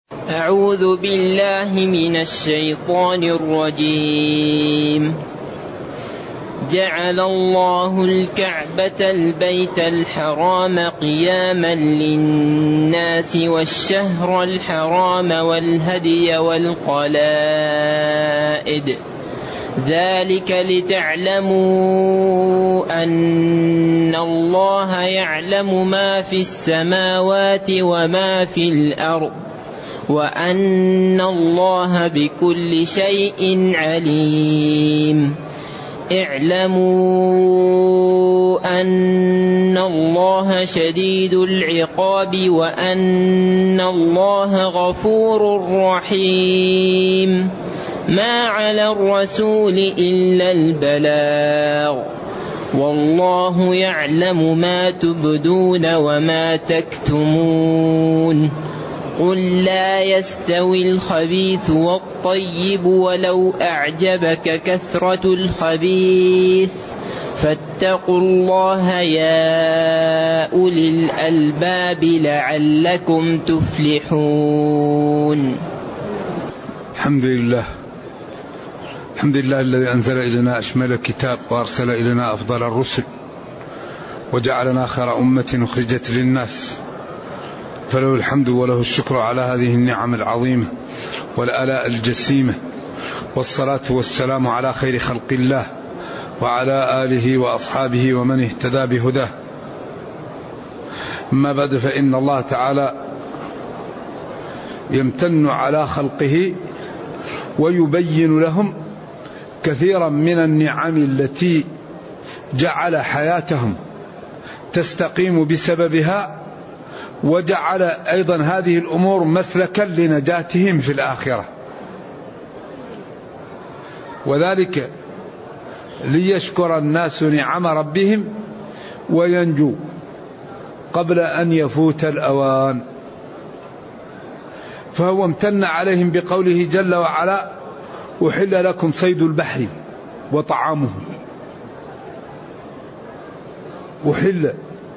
أعوذ بالله من الشيطان الرجيم. جعل الله الكعبة البيت الحرام قياما للناس والشهر الحرام والهدي والقلائد ذلك لتعلموا أن الله يعلم ما في السماوات وما في الأرض وأن الله بكل شيء عليم. اعلموا أن الله شديد العقاب وأن الله غفور رحيم. ما على الرسول إلا البلاغ والله يعلم ما تبدون وما تكتمون. قل لا يستوي الخبيث والطيب ولو أعجبك كثرة الخبيث فاتقوا الله يا أولي الألباب لعلكم تفلحون. الحمد لله الذي أنزل إلينا أشمل الكتاب وأرسل إلينا أفضل الرسل وجعلنا خير أمة أخرجت للناس، فله الحمد وله الشكر على هذه النعم العظيمة والآلاء الجسيمة، والصلاة والسلام على خير خلق الله وعلى آله وأصحابه ومن اهتدى بهداه. أما بعد، فإن الله تعالى يمتن على خلقه ويبين لهم كثيرا من النعم التي جعل حياتهم تستقيم بسببها، وجعل أيضا هذه الأمور مسلكا لنجاتهم في الآخرة، وذلك ليشكر الناس نعم ربهم وينجو قبل أن يفوت الأوان. فهو امتن عليهم بقوله جل وعلا: أحل لكم صيد البحر وطعامه. أحل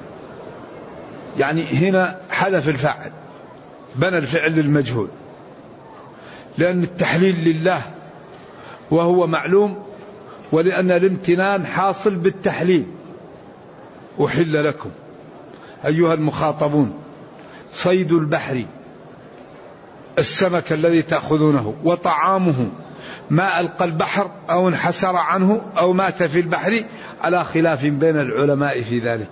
يعني هنا حذف الفاعل، بنى الفعل للمجهول، لأن التحليل لله وهو معلوم، ولأن الامتنان حاصل بالتحليل. أحل لكم أيها المخاطبون صيد البحر، السمك الذي تأخذونه، وطعامه ما ألقى البحر أو انحسر عنه أو مات في البحر، على خلاف بين العلماء في ذلك.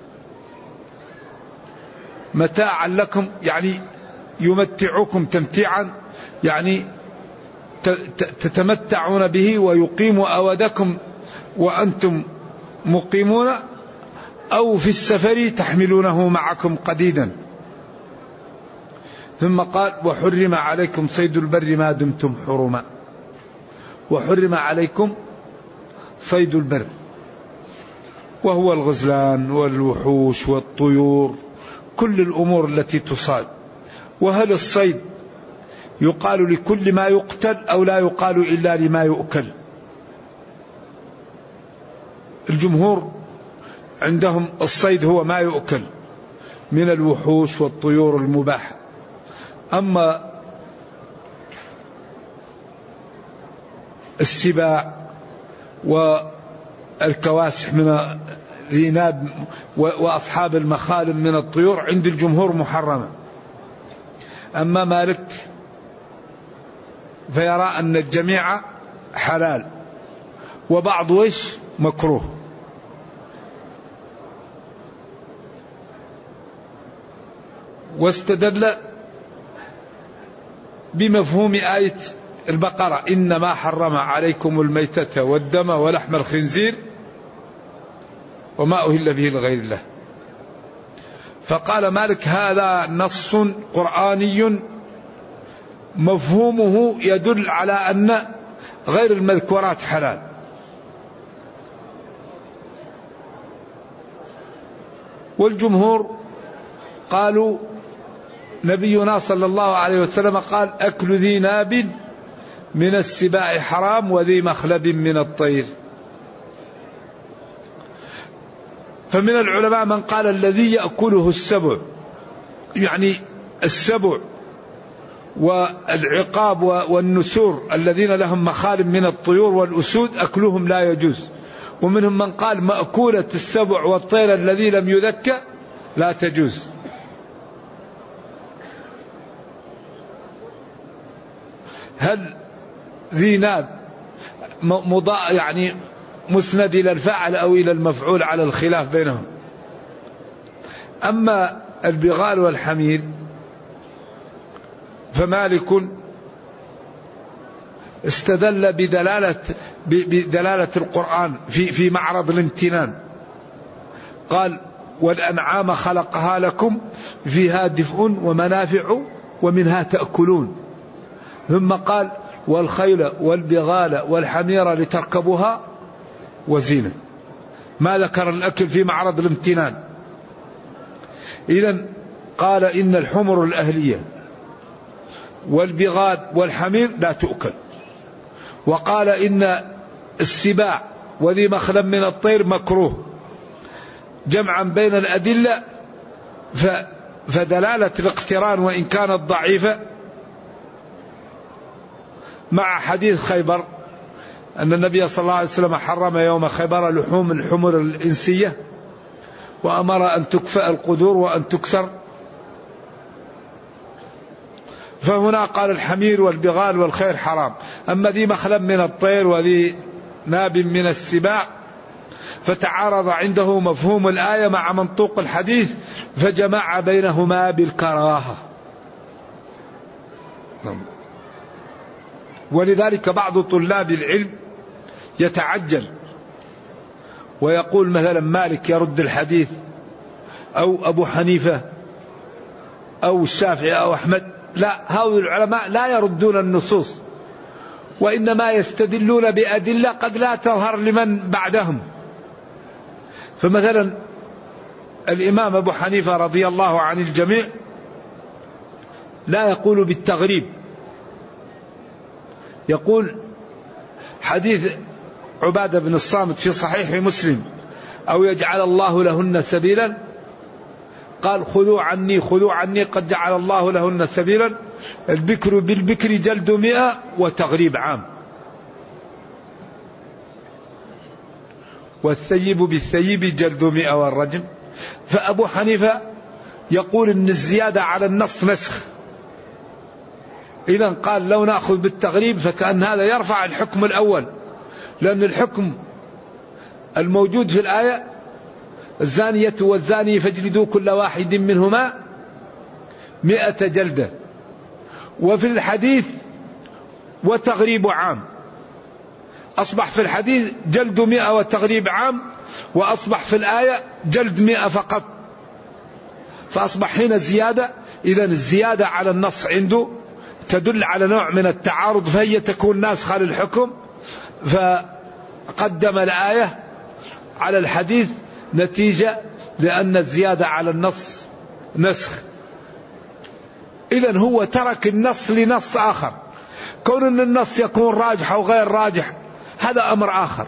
متاعا لكم يعني يمتعكم تمتيعا، يعني تتمتعون به ويقيم أودكم وأنتم مقيمون، أو في السفر تحملونه معكم قديدا. ثم قال: وحرم عليكم صيد البر ما دمتم حرما. وحرم عليكم صيد البر، وهو الغزلان والوحوش والطيور، كل الأمور التي تصاد. وهل الصيد يقال لكل ما يقتل أو لا يقال إلا لما يؤكل؟ الجمهور عندهم الصيد هو ما يؤكل من الوحوش والطيور المباحة. أما السباع والكواسح من الذناب وأصحاب المخالب من الطيور عند الجمهور محرمة. أما مالك فيرى أن الجميع حلال وبعض مكروه. واستدل بمفهوم آية البقرة: إنما حرم عليكم الميتة والدم ولحم الخنزير وما أهل به لغير الله. فقال مالك: هذا نص قرآني مفهومه يدل على أن غير المذكورات حلال. والجمهور قالوا نبينا صلى الله عليه وسلم قال: أكل ذي ناب من السباع حرام وذي مخلب من الطير. فمن العلماء من قال الذي يأكله السبع، يعني السبع والعقاب والنسور الذين لهم مخالب من الطيور والأسود أكلهم لا يجوز. ومنهم من قال مأكولة السبع والطير الذي لم يذكى لا تجوز. هل ذي ناب يعني مسند إلى الفاعل أو إلى المفعول على الخلاف بينهم. أما البغال والحمير فمالك استدل بدلالة القرآن في معرض الامتنان، قال والأنعام خلقها لكم فيها دفء ومنافع ومنها تأكلون، ثم قال والخيل والبغال والحمير لتركبوها وزينة، ما ذكر الأكل في معرض الامتنان. إذن قال إن الحمر الأهلية والبغال والحمير لا تؤكل، وقال إن السباع وذي مخلب من الطير مكروه، جمعا بين الأدلة. فدلالة الاقتران وإن كانت ضعيفة مع حديث خيبر أن النبي صلى الله عليه وسلم حرم يوم خيبر لحوم الحمر الإنسية وأمر أن تكفأ القدور وأن تكسر، فهنا قال الحمير والبغال والخير حرام. أما ذي مخلب من الطير وذي ناب من السباع فتعارض عنده مفهوم الآية مع منطوق الحديث فجمع بينهما بالكراهة. ولذلك بعض طلاب العلم يتعجل ويقول مثلا مالك يرد الحديث أو أبو حنيفة أو الشافعي أو أحمد. لا، هؤلاء العلماء لا يردون النصوص، وإنما يستدلون بأدلة قد لا تظهر لمن بعدهم. فمثلا الإمام أبو حنيفة رضي الله عن الجميع لا يقول بالتغريب، يقول حديث عبادة بن الصامت في صحيح مسلم أو يجعل الله لهن سبيلا، قال خذوا عني قد جعل الله لهن سبيلا، البكر بالبكر جلد 100 وتغريب عام، والثيب بالثيب جلد 100 والرجم. فأبو حنيفة يقول إن الزيادة على النص نسخ، إذن قال لو نأخذ بالتغريب فكأن هذا يرفع الحكم الأول، لأن الحكم الموجود في الآية الزانية والزاني فاجلدوا كل واحد منهما 100 جلدة، وفي الحديث وتغريب عام، أصبح في الحديث جلد 100 وتغريب عام، وأصبح في الآية جلد 100 فقط، فأصبح هنا زيادة. إذن الزيادة على النص عنده تدل على نوع من التعارض، فهي تكون ناسخة للحكم، فقدم الآية على الحديث نتيجة لأن الزيادة على النص نسخ. إذن هو ترك النص لنص آخر. كون أن النص يكون راجح أو غير راجح هذا أمر آخر.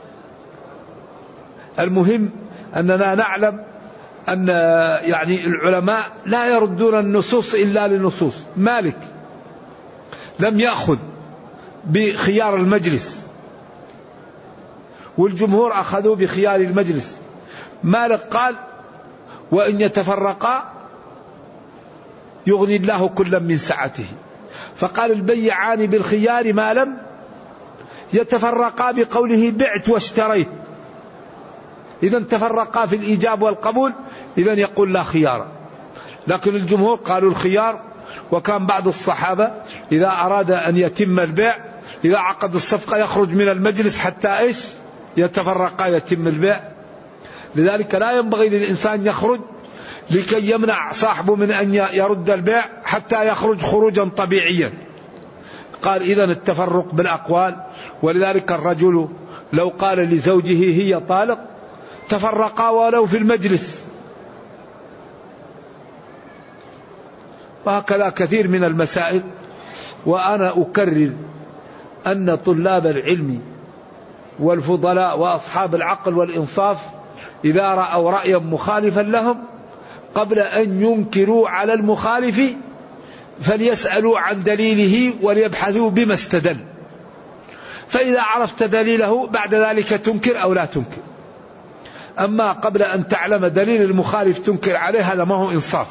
المهم أننا نعلم أن يعني العلماء لا يردون النصوص إلا لنصوص. مالك لم يأخذ بخيار المجلس، والجمهور أخذوا بخيار المجلس. مالك قال وإن يتفرقا يغني الله كلا من سعته، فقال البيعان بالخيار ما لم يتفرقا بقوله بعت واشتريت. إذا تفرقا في الإيجاب والقبول إذا يقول لا خيار. لكن الجمهور قالوا الخيار، وكان بعض الصحابة إذا أراد أن يتم البيع إذا عقد الصفقة يخرج من المجلس حتى يتفرقا يتم البيع. لذلك لا ينبغي للإنسان يخرج لكي يمنع صاحبه من أن يرد البيع حتى يخرج خروجا طبيعيا. قال إذن التفرق بالأقوال. ولذلك الرجل لو قال لزوجه هي طالق تفرقا ولو في المجلس. وهكذا كثير من المسائل. وأنا أكرر أن طلاب العلم والفضلاء وأصحاب العقل والإنصاف إذا رأوا رأيا مخالفا لهم قبل أن ينكروا على المخالف فليسألوا عن دليله وليبحثوا بما استدل، فإذا عرفت دليله بعد ذلك تنكر أو لا تنكر. أما قبل أن تعلم دليل المخالف تنكر عليه، هذا ما هو إنصاف.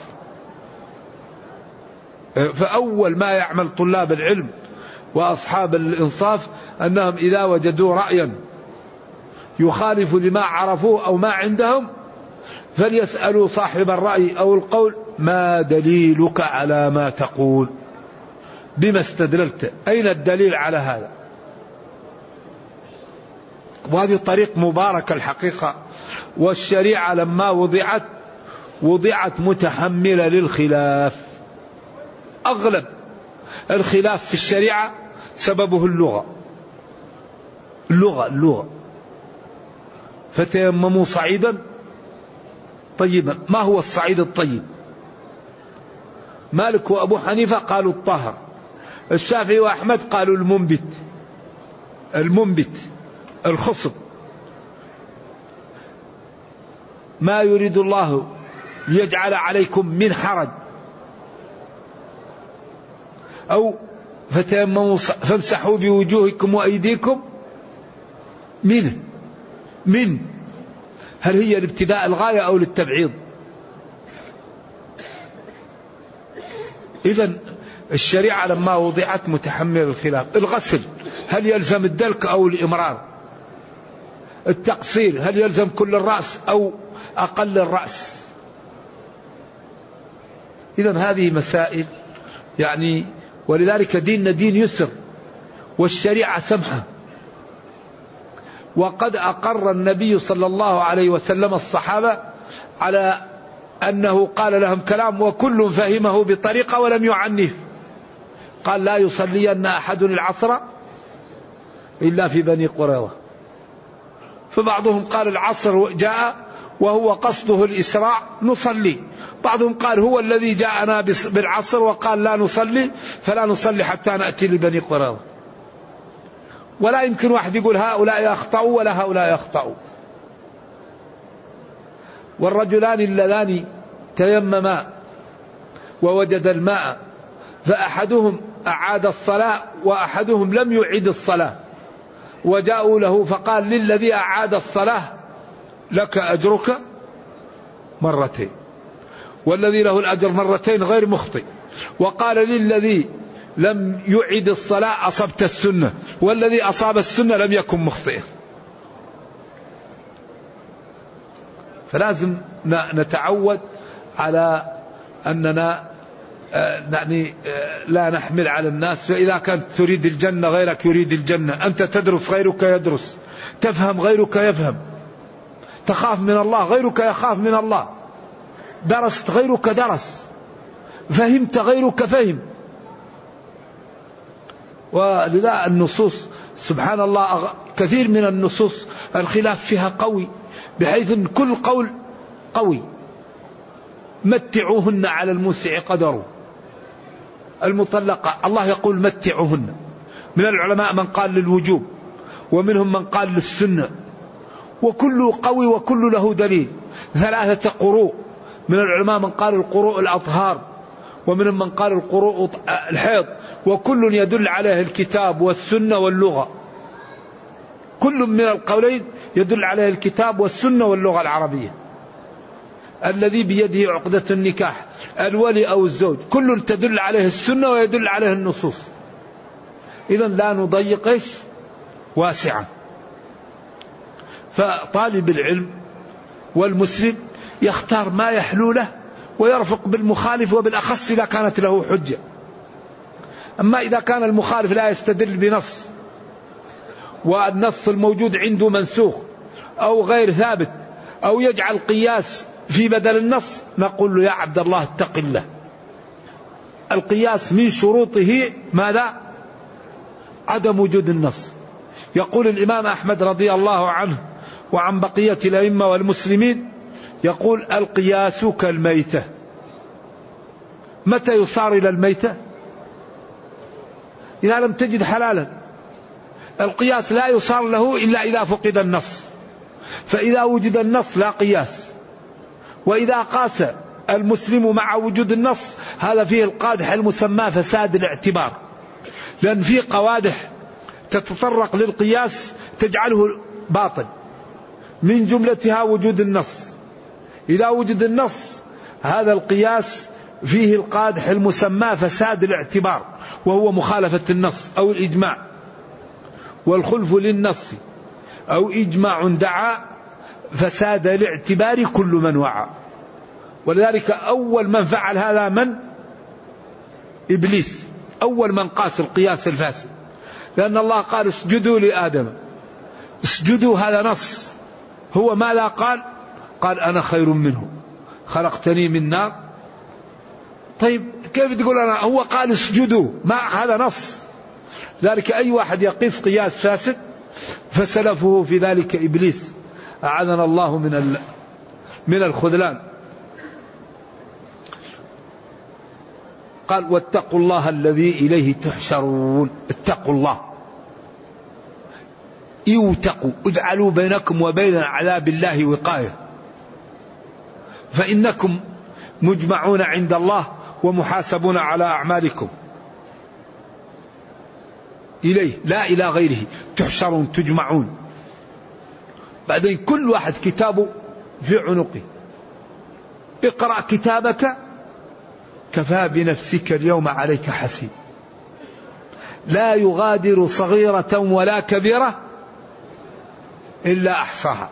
فأول ما يعمل طلاب العلم وأصحاب الإنصاف أنهم إذا وجدوا رأيا يخالف لما عرفوه أو ما عندهم فليسألوا صاحب الرأي أو القول: ما دليلك على ما تقول؟ بما استدللت؟ أين الدليل على هذا؟ وهذه طريق مباركة الحقيقة. والشريعة لما وضعت متحملة للخلاف. أغلب الخلاف في الشريعة سببه اللغة. فتيمموا صعيدا طيبا. ما هو الصعيد الطيب؟ مالك وأبو حنيفة قالوا الطهر، الشافعي وأحمد قالوا المنبت الخصب. ما يريد الله ليجعل عليكم من حرج، أو فتيمموا فامسحوا بوجوهكم وأيديكم من هل هي لابتداء الغاية أو للتبعيض؟ إذن الشريعة لما وضعت متحمل الخلاف. الغسل هل يلزم الدلك أو الإمرار؟ التقصير هل يلزم كل الرأس أو أقل الرأس؟ إذن هذه مسائل يعني، ولذلك ديننا دين يسر والشريعة سمحة. وقد أقر النبي صلى الله عليه وسلم الصحابة على أنه قال لهم كلام وكل فهمه بطريقة ولم يعنف. قال: لا يصلين أحد العصر إلا في بني قريظة. فبعضهم قال العصر جاء وهو قصده الإسراع نصلي، بعضهم قال هو الذي جاءنا بالعصر وقال لا نصلي فلا نصلي حتى نأتي لبني قريظة. ولا يمكن واحد يقول هؤلاء يخطئوا ولا هؤلاء يخطئوا. والرجلان اللذان تيمما ووجد الماء، فأحدهم أعاد الصلاة وأحدهم لم يعيد الصلاة، وجاءوا له فقال للذي أعاد الصلاة: لك أجرك مرتين، والذي له الأجر مرتين غير مخطئ. وقال للذي لم يعيد الصلاة: أصبت السنة، والذي أصاب السنة لم يكن مخطئا. فلازم نتعود على أننا لا نحمل على الناس. فإذا كانت تريد الجنة غيرك يريد الجنة، أنت تدرس غيرك يدرس، تفهم غيرك يفهم، تخاف من الله غيرك يخاف من الله، درست غيرك درس، فهمت غيرك فهم. ولذا النصوص سبحان الله كثير من النصوص الخلاف فيها قوي، بحيث أن كل قول قوي. متعوهن على الموسع قدره. المطلقة الله يقول متعوهن. من العلماء من قال للوجوب، ومنهم من قال للسنة، وكل قوي وكل له دليل. 3 قروء، من العلماء من قال القروء الأطهار، ومنهم من قال القروء الحيض، وكل يدل عليه الكتاب والسنة واللغة. كل من القولين يدل عليه الكتاب والسنة واللغة العربية. الذي بيده عقدة النكاح، الولي أو الزوج، كل تدل عليه السنة ويدل عليه النصوص. إذن لا نضيق واسعا. فطالب العلم والمسلم يختار ما يحلو له ويرفق بالمخالف، وبالأخص إذا كانت له حجة. أما إذا كان المخالف لا يستدل بنص، والنص الموجود عنده منسوخ أو غير ثابت، أو يجعل قياس في بدل النص، نقول له: يا عبد الله اتق الله. القياس من شروطه ماذا؟ عدم وجود النص. يقول الإمام أحمد رضي الله عنه وعن بقية الأئمة والمسلمين، يقول: القياس كالميتة. متى يصار إلى الميتة؟ إذا لم تجد حلالا. القياس لا يصار له إلا إذا فقد النص، فإذا وجد النص لا قياس. وإذا قاس المسلم مع وجود النص هذا فيه القادح المسمى فساد الاعتبار، لأن فيه قوادح تتطرق للقياس تجعله باطل، من جملتها وجود النص. إذا وجد النص هذا القياس فيه القادح المسمى فساد الاعتبار، وهو مخالفة النص أو الإجماع. والخلف للنص أو إجماع دعا فساد الاعتبار كل من وعى. ولذلك أول من فعل هذا من؟ إبليس، أول من قاس القياس الفاسد، لأن الله قال اسجدوا لآدم. اسجدوا هذا نص، هو ماذا قال؟ قال أنا خير منه خلقتني من نار. طيب كيف تقول أنا؟ هو قال اسجدوا، ما هذا نص. ذلك أي واحد يقيس قياس فاسد فسلفه في ذلك إبليس، أعاذنا الله من الخذلان. قال واتقوا الله الذي إليه تحشرون. اتقوا الله، يوتقوا، اجعلوا بينكم وبين عذاب الله وقاية، فإنكم مجمعون عند الله ومحاسبون على أعمالكم. إليه لا إلى غيره تحشرون، تجمعون. بعدين كل واحد كتابه في عنقه. اقرأ كتابك كفى بنفسك اليوم عليك حسيب، لا يغادر صغيرة ولا كبيرة إلا أحصاها.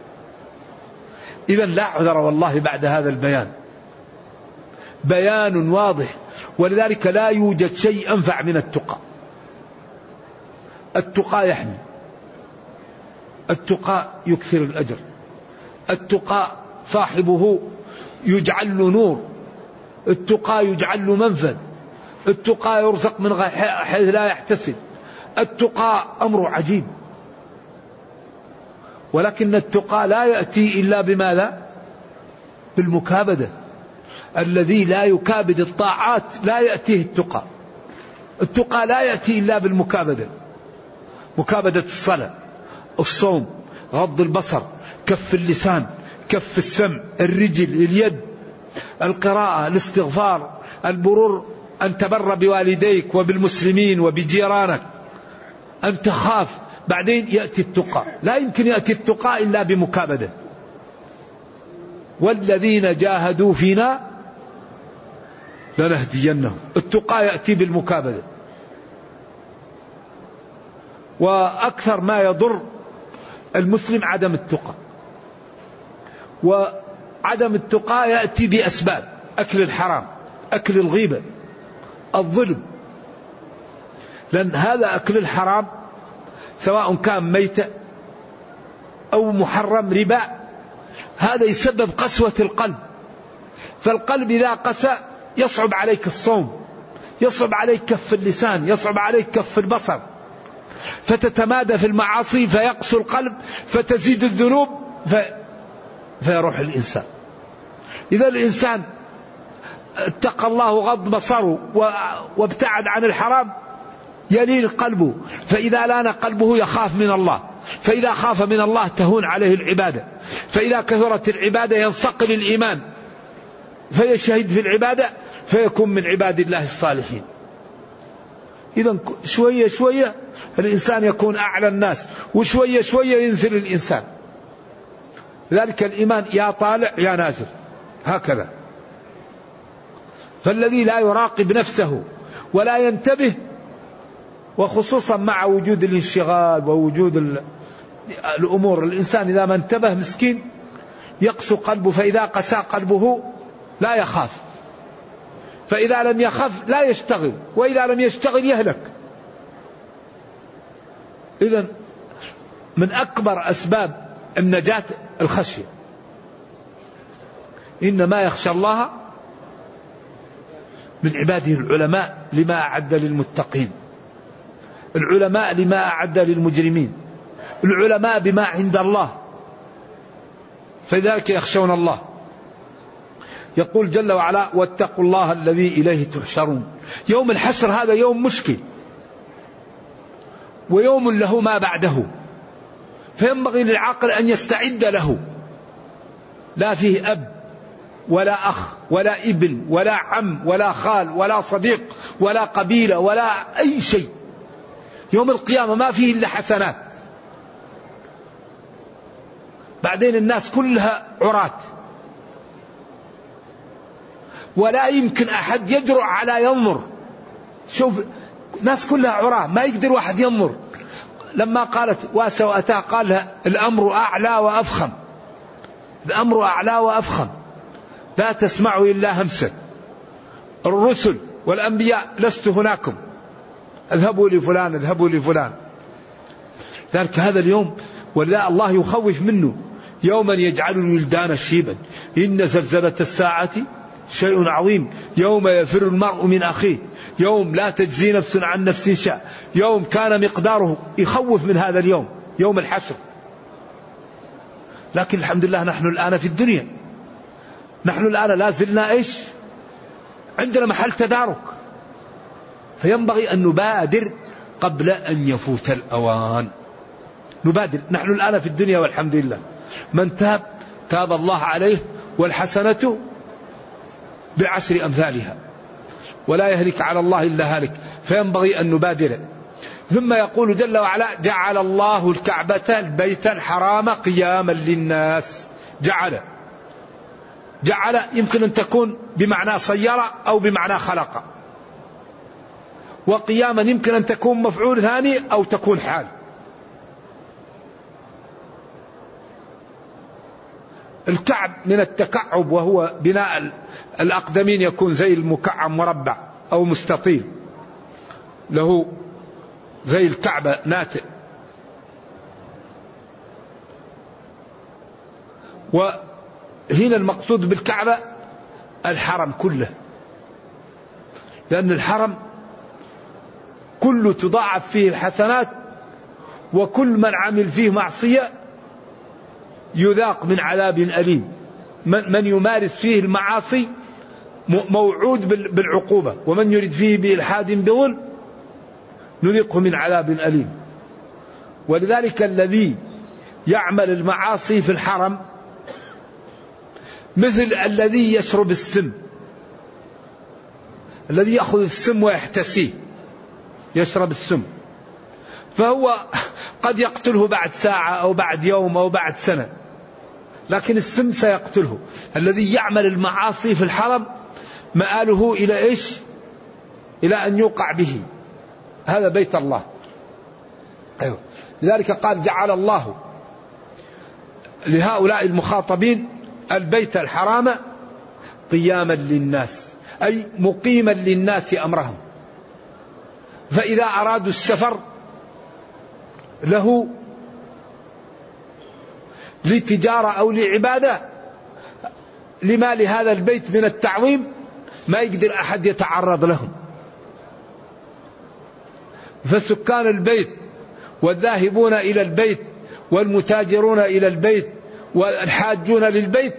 إذن لا عذر والله بعد هذا البيان، بيان واضح. ولذلك لا يوجد شيء أنفع من التقى. التقى يحمي، التقى يكثر الأجر، التقى صاحبه يجعل له نور، التقى يجعل له منفذ، التقى يرزق من حيث لا يحتسب، التقى أمر عجيب. ولكن التقى لا يأتي إلا بماذا؟ بالمكابدة. الذي لا يكابد الطاعات لا يأتيه التقى. التقى لا يأتي إلا بالمكابدة، مكابدة الصلاة، الصوم، غض البصر، كف اللسان، كف السمع، الرجل، اليد، القراءة، الاستغفار، البرور، أن تبر بوالديك وبالمسلمين وبجيرانك، أن تخاف. بعدين يأتي التقى. لا يمكن يأتي التقى إلا بمكابدة. والذين جاهدوا فينا لنهدينهم. التقى يأتي بالمكابدة. وأكثر ما يضر المسلم عدم التقى، وعدم التقى يأتي بأسباب: أكل الحرام، أكل الغيبة، الظلم. لأن هذا أكل الحرام سواء كان ميتة أو محرم ربا، هذا يسبب قسوة القلب. فالقلب إذا قسى يصعب عليك الصوم، يصعب عليك كف اللسان، يصعب عليك كف البصر، فتتمادى في المعاصي فيقسو القلب فتزيد الذنوب فيروح الإنسان. إذا الإنسان اتقى الله غض بصره وابتعد عن الحرام يلين قلبه، فإذا لان قلبه يخاف من الله، فإذا خاف من الله تهون عليه العبادة، فإذا كثرت العبادة ينصقل الإيمان فيشهد في العبادة فيكون من عباد الله الصالحين. إذا شوية شوية الإنسان يكون أعلى الناس، وشوية شوية ينزل الإنسان. ذلك الإيمان يا طالع يا نازل هكذا. فالذي لا يراقب نفسه ولا ينتبه، وخصوصا مع وجود الانشغال ووجود الأمور، الإنسان إذا ما انتبه مسكين يقسو قلبه، فإذا قسى قلبه لا يخاف، فإذا لم يخاف لا يشتغل، وإذا لم يشتغل يهلك. إذن من أكبر أسباب النجاة الخشية. إنما يخشى الله من عباده العلماء لما أعد للمتقين، العلماء لما أعد للمجرمين، العلماء بما عند الله، فذلك يخشون الله. يقول جل وعلا واتقوا الله الذي إليه تحشرون. يوم الحشر هذا يوم مشكل، ويوم له ما بعده، فينبغي للعاقل أن يستعد له. لا فيه أب ولا أخ ولا ابن ولا عم ولا خال ولا صديق ولا قبيلة ولا أي شيء. يوم القيامة ما فيه إلا حسنات. بعدين الناس كلها عراة، ولا يمكن أحد يجرؤ على ينظر. شوف ناس كلها عراة، ما يقدر واحد ينظر. لما قالت وسوأتها قال لها الأمر أعلى وأفخم، الأمر أعلى وأفخم، لا تسمعوا إلا همسا. الرسل والأنبياء لست هناكم، اذهبوا لفلان اذهبوا لفلان. ذلك هذا اليوم ولا الله يخوف منه، يوما يجعل الولدان شيبا إن زلزلة الساعة شيء عظيم، يوم يفر المرء من أخيه، يوم لا تجزي نفس عن نفس شيء، يوم كان مقداره. يخوف من هذا اليوم، يوم الحشر. لكن الحمد لله نحن الآن في الدنيا، نحن الآن لا زلنا إيش؟ عندنا محل تدارك، فينبغي أن نبادر قبل أن يفوت الأوان. نبادر، نحن الآن في الدنيا والحمد لله. من تاب تاب الله عليه، والحسنة بعشر أمثالها، ولا يهلك على الله إلا هالك، فينبغي أن نبادر. ثم يقول جل وعلا جعل الله الكعبة البيت الحرام قياما للناس. جعل يمكن أن تكون بمعنى صير أو بمعنى خلق، وقياما يمكن أن تكون مفعول ثاني أو تكون حال. الكعب من التكعب، وهو بناء الأقدمين، يكون زي المكعب مربع أو مستطيل، له زي الكعبة ناتئ. وهنا المقصود بالكعبة الحرم كله، لأن الحرم كله تضاعف فيه الحسنات، وكل من عمل فيه معصية يذاق من عذاب أليم. من يمارس فيه المعاصي موعود بالعقوبة، ومن يرد فيه بإلحاد بظلم نذقه من عذاب أليم. ولذلك الذي يعمل المعاصي في الحرم مثل الذي يشرب السم، الذي يأخذ السم ويحتسيه، يشرب السم، فهو قد يقتله بعد ساعة أو بعد يوم أو بعد سنة، لكن السم سيقتله. الذي يعمل المعاصي في الحرم مآله إلى إيش؟ إلى أن يوقع به. هذا بيت الله. أيوة. لذلك قال جعل الله لهؤلاء المخاطبين البيت الحرام قياما للناس، أي مقيما للناس أمرهم. فإذا أرادوا السفر له لتجارة أو لعبادة، لما لهذا البيت من التعظيم ما يقدر أحد يتعرض لهم. فسكان البيت والذاهبون إلى البيت والمتاجرون إلى البيت والحاجون للبيت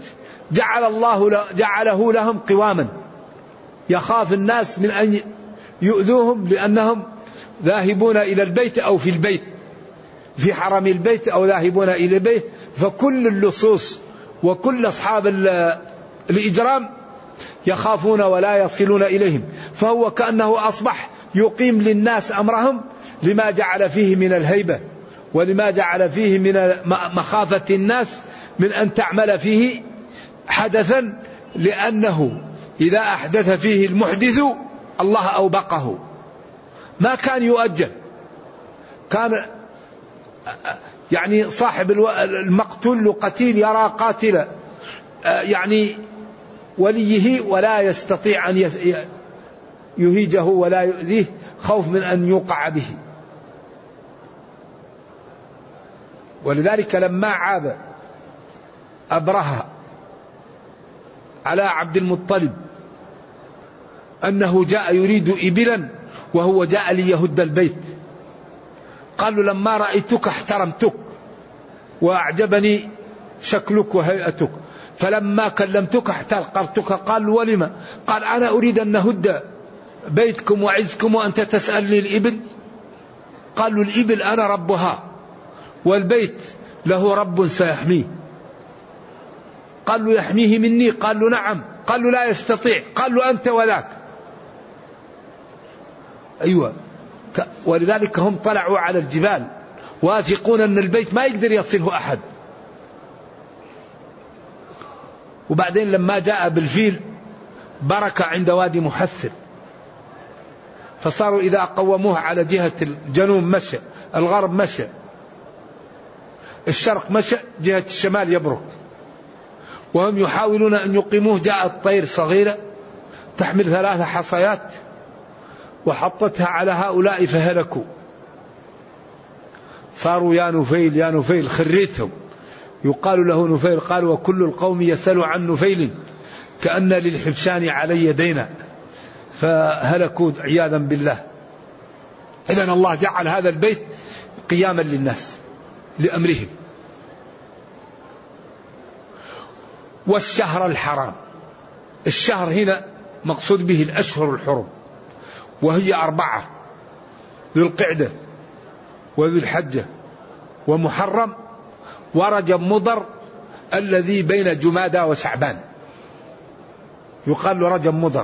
جعله لهم قواما، يخاف الناس من أن يؤذوهم لأنهم ذاهبون إلى البيت أو في البيت، في حرم البيت أو ذاهبون إلى البيت. فكل اللصوص وكل أصحاب الإجرام يخافون ولا يصلون إليهم، فهو كأنه أصبح يقيم للناس أمرهم، لما جعل فيه من الهيبة، ولما جعل فيه من مخافة الناس من أن تعمل فيه حدثا، لأنه إذا أحدث فيه المحدث الله أوبقه، ما كان يؤجل. كان يعني صاحب المقتول قتيل يرى قاتل يعني وليه ولا يستطيع أن يهيجه ولا يؤذيه، خوف من أن يوقع به. ولذلك لما عاب أبرهة على عبد المطلب أنه جاء يريد إبلا وهو جاء ليهد البيت، قالوا لما رأيتك احترمتك وأعجبني شكلك وهيئتك، فلما كلمتك احتقرتك. قال ولما؟ قال أنا أريد أن نهد بيتكم وعزكم وأنت تسألني الإبل. قالوا الإبل أنا ربها، والبيت له رب سيحميه. قال له يحميه مني؟ قال له نعم. قال له لا يستطيع. قال له أنت وذاك. أيوة. ولذلك هم طلعوا على الجبال واثقون أن البيت ما يقدر يصله أحد. وبعدين لما جاء بالفيل برك عند وادي محسر، فصاروا إذا قوموه على جهة الجنوب مشى، الغرب مشى، الشرق مشى، جهة الشمال يبرك. وهم يحاولون أن يقيموه، جاءت طير صغيرة تحمل 3 حصيات وحطتها على هؤلاء فهلكوا. صاروا يا نفيل يا نفيل، خريتهم. يقال له نفيل، قال وكل القوم يسأل عن نفيل كأن للحبشان علي دينا، فهلكوا عياذا بالله. إذن الله جعل هذا البيت قياما للناس لأمرهم. والشهر الحرام، الشهر هنا مقصود به الأشهر الحرم، وهي 4: ذو القعدة وذو الحجة ومحرم ورجب مضر الذي بين جمادى وشعبان، يقال له رجب مضر.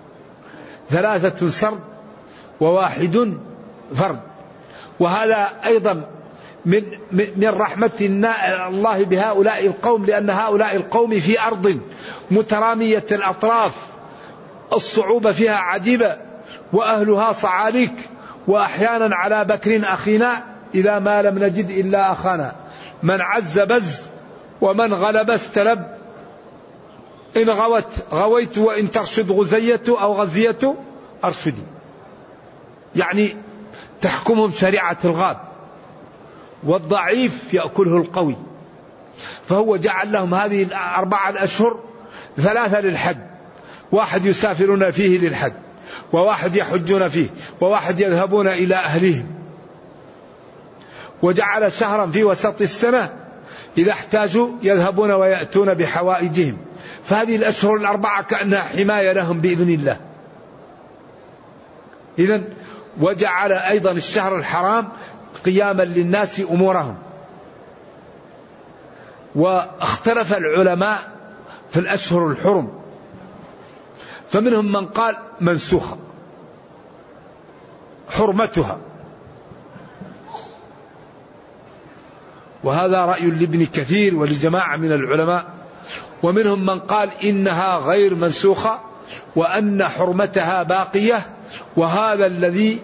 3 سرد و1 فرد. وهذا أيضا من رحمة الله بهؤلاء القوم، لأن هؤلاء القوم في أرض مترامية الأطراف، الصعوبة فيها عجيبة، وأهلها صعاليك، وأحيانا على بكر أخينا إذا ما لم نجد إلا أخانا، من عز بز ومن غلب استلب، إن غوت غويت وإن ترشد غزية أو غزية أرشدي. يعني تحكمهم شريعة الغاب، والضعيف يأكله القوي. فهو جعل لهم هذه 4 الأشهر، 3 للحج، 1 يسافرون فيه للحج، و1 يحجون فيه، و1 يذهبون إلى أهلهم. وجعل شهرا في وسط السنة إذا احتاجوا يذهبون ويأتون بحوائجهم. فهذه الأشهر 4 كأنها حماية لهم بإذن الله. إذن وجعل أيضا الشهر الحرام قياما للناس أمورهم. واختلف العلماء في الأشهر الحرم، فمنهم من قال منسوخة حرمتها، وهذا رأي لابن كثير ولجماعة من العلماء. ومنهم من قال إنها غير منسوخة وأن حرمتها باقية، وهذا الذي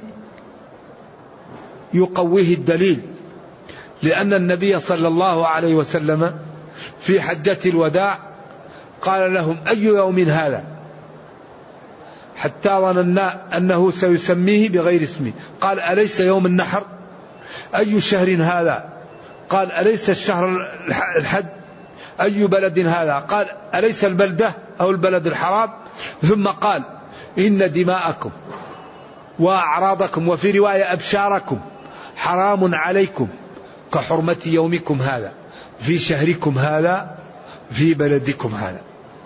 يقويه الدليل، لأن النبي صلى الله عليه وسلم في حجة الوداع قال لهم أي يوم هذا، حتى ظننا أنه سيسميه بغير اسمه. قال أليس يوم النحر؟ أي شهر هذا؟ قال أليس الشهر الحج؟ أي بلد هذا؟ قال أليس البلدة أو البلد الحرام؟ ثم قال إن دماءكم وأعراضكم وفي رواية أبشاركم حرام عليكم كحرمة يومكم هذا في شهركم هذا في بلدكم هذا.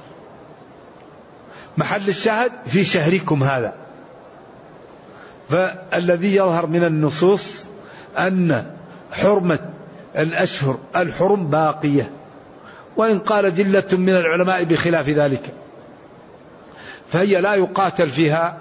محل الشاهد في شهركم هذا. فالذي يظهر من النصوص أن حرمة الأشهر الحرم باقية، وإن قال جلة من العلماء بخلاف ذلك، فهي لا يقاتل فيها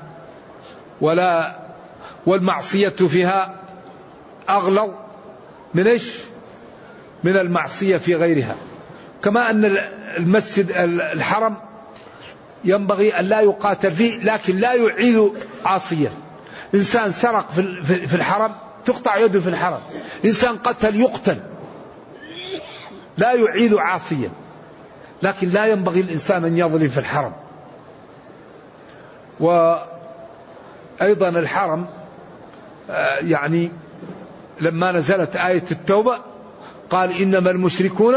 والمعصية فيها أغلظ من إيش؟ من المعصية في غيرها. كما أن المسجد الحرم ينبغي أن لا يقاتل فيه، لكن لا يعيد عاصيا. إنسان سرق في الحرم تقطع يده في الحرم، إنسان قتل يقتل، لا يعيد عاصيا. لكن لا ينبغي الإنسان أن يظلم في الحرم. وأيضا الحرم يعني لما نزلت آية التوبة قال إنما المشركون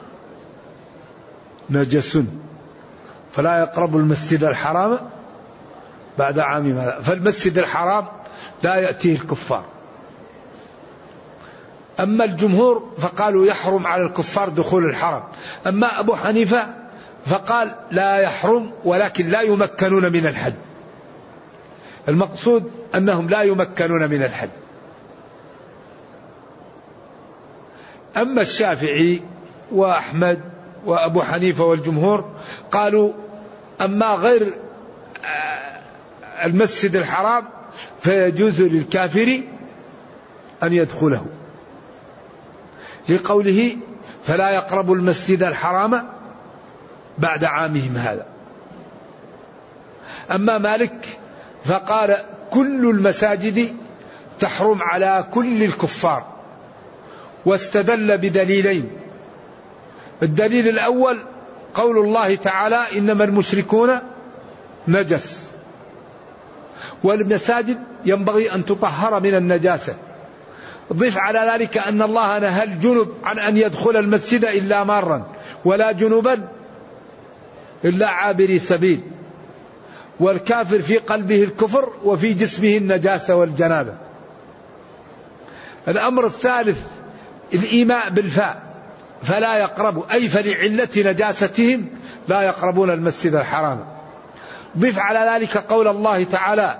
نجس فلا يقربوا المسجد الحرام بعد عام هذا. فالمسجد الحرام لا يأتيه الكفار. أما الجمهور فقالوا يحرم على الكفار دخول الحرم. أما أبو حنيفة فقال لا يحرم ولكن لا يمكنون من الحج. المقصود أنهم لا يمكنون من الحج. أما الشافعي وأحمد وأبو حنيفة والجمهور قالوا أما غير المسجد الحرام فيجوز للكافر أن يدخله، لقوله فلا يقرب المسجد الحرام بعد عامهم هذا. أما مالك فقال كل المساجد تحرم على كل الكفار، واستدل بدليلين. الدليل الأول قول الله تعالى إنما المشركون نجس، والمساجد ينبغي أن تطهر من النجاسة. ضف على ذلك أن الله نهى الجنب عن أن يدخل المسجد إلا مارا، ولا جنبا إلا عابري سبيل، والكافر في قلبه الكفر وفي جسمه النجاسة والجنابة. الأمر الثالث الإيماء بالفاء، فلا يقربوا أي فلعلة نجاستهم لا يقربون المسجد الحرام. ضف على ذلك قول الله تعالى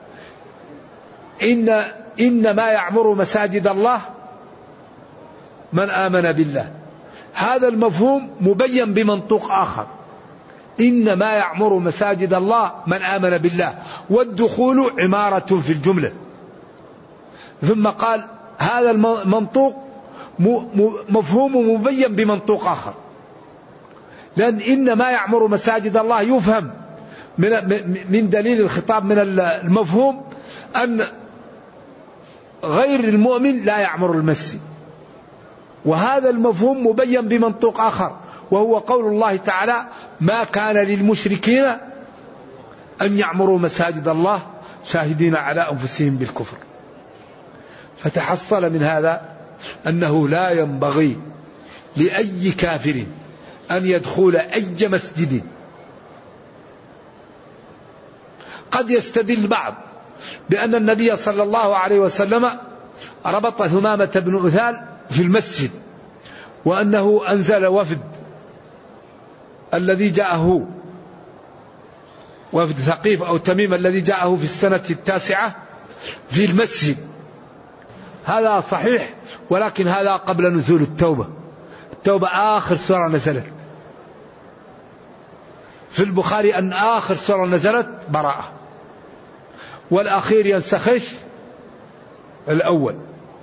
إنما يعمر مساجد الله من آمن بالله. هذا المفهوم مبين بمنطوق آخر، إنما يعمر مساجد الله من آمن بالله، والدخول عمارة في الجملة. ثم قال هذا المنطوق مفهوم مبين بمنطوق آخر، لأن إنما يعمر مساجد الله يفهم من دليل الخطاب من المفهوم أن غير المؤمن لا يعمر المسجد، وهذا المفهوم مبين بمنطوق آخر، وهو قول الله تعالى ما كان للمشركين أن يعمروا مساجد الله شاهدين على أنفسهم بالكفر. فتحصل من هذا أنه لا ينبغي لأي كافر أن يدخل أي مسجد. قد يستدل بعض بأن النبي صلى الله عليه وسلم ربط ثمامة بن أثال في المسجد، وأنه أنزل وفد الذي جاءه وفد ثقيف أو تميم الذي جاءه في السنة 9 في المسجد. هذا صحيح، ولكن هذا قبل نزول التوبة. التوبة آخر سورة نزلت. في البخاري أن آخر سورة نزلت براءة، والأخير ينسخش الأول.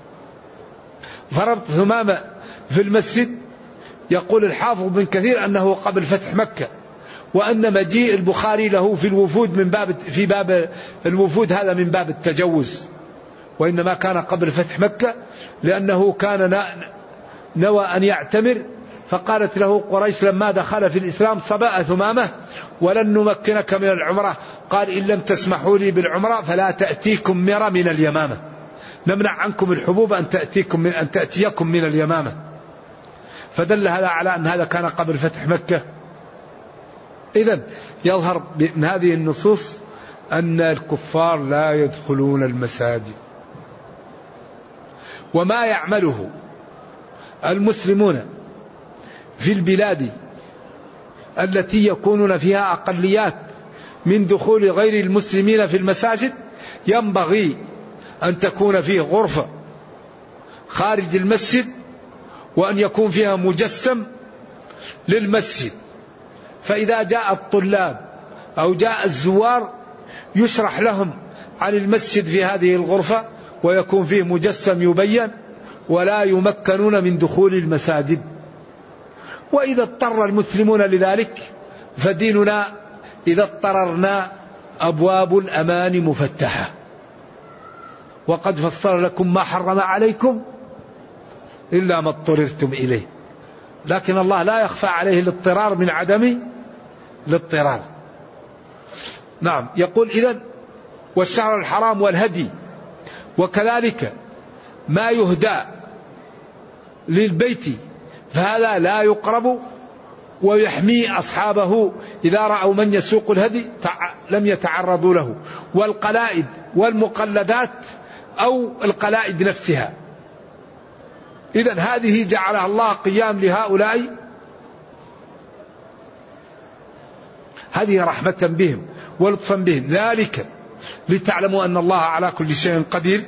فربط ثمامة في المسجد يقول الحافظ بن كثير أنه قبل فتح مكة، وأن مجيء البخاري له في الوفود في باب الوفود هذا من باب التجوز، وإنما كان قبل فتح مكة، لأنه كان نوى أن يعتمر، فقالت له قريش لما دخل في الإسلام صبأ ثمامة ولن نمكنك من العمرة، قال إن لم تسمحوا لي بالعمرة فلا تأتيكم مرة من اليمامة، نمنع عنكم الحبوب أن تأتيكم من اليمامة. فدل هذا على أن هذا كان قبل فتح مكة. إذن يظهر من هذه النصوص أن الكفار لا يدخلون المساجد. وما يعمله المسلمون في البلاد التي يكونون فيها أقليات من دخول غير المسلمين في المساجد ينبغي أن تكون فيه غرفة خارج المسجد، وأن يكون فيها مجسم للمسجد، فإذا جاء الطلاب أو جاء الزوار يشرح لهم عن المسجد في هذه الغرفة، ويكون فيه مجسم يبين، ولا يمكنون من دخول المساجد. وإذا اضطر المسلمون لذلك فديننا إذا اضطررنا أبواب الأمان مفتحة، وقد فصل لكم ما حرم عليكم إلا ما اضطررتم إليه. لكن الله لا يخفى عليه الاضطرار من عدم الاضطرار. نعم، يقول إذن والشهر الحرام والهدي، وكذلك ما يهدى للبيت فهذا لا يقرب، ويحمي أصحابه إذا رأوا من يسوق الهدي لم يتعرضوا له. والقلائد والمقلدات أو القلائد نفسها، إذن هذه جعلها الله قيام لهؤلاء، هذه رحمة بهم ولطفا بهم، ذلك لتعلموا أن الله على كل شيء قدير.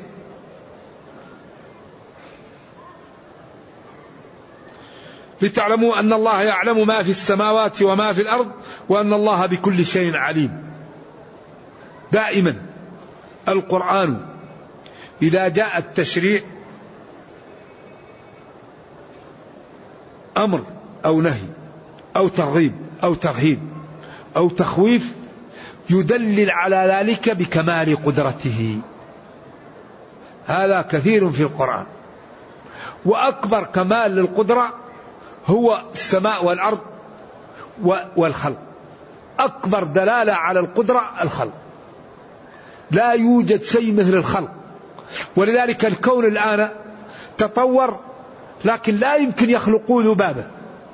لتعلموا أن الله يعلم ما في السماوات وما في الأرض وأن الله بكل شيء عليم. دائما القرآن إذا جاء التشريع أمر أو نهي أو ترغيب أو ترهيب أو تخويف يدلل على ذلك بكمال قدرته. هذا كثير في القرآن. وأكبر كمال للقدرة هو السماء والأرض والخلق. أكبر دلالة على القدرة الخلق. لا يوجد شيء مثل الخلق. ولذلك الكون الآن تطور لكن لا يمكن يخلقوا ذبابا.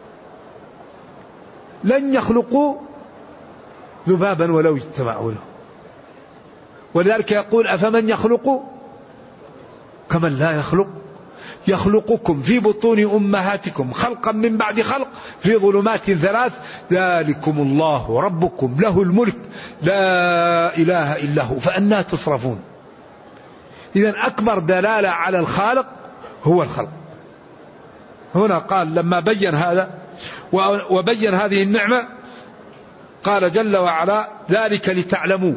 لن يخلقوا ذبابا ولو اجتمعوا له. ولذلك يقول أفمن يخلق كمن لا يخلق. يخلقكم في بطون أمهاتكم خلقا من بعد خلق في ظلمات ثلاث ذلكم الله ربكم له الملك لا إله إلا هو فأنى تصرفون. إذن أكبر دلالة على الخالق هو الخلق. هنا قال لما بين هذا وبين هذه النعمة قال جل وعلا ذلك لتعلموا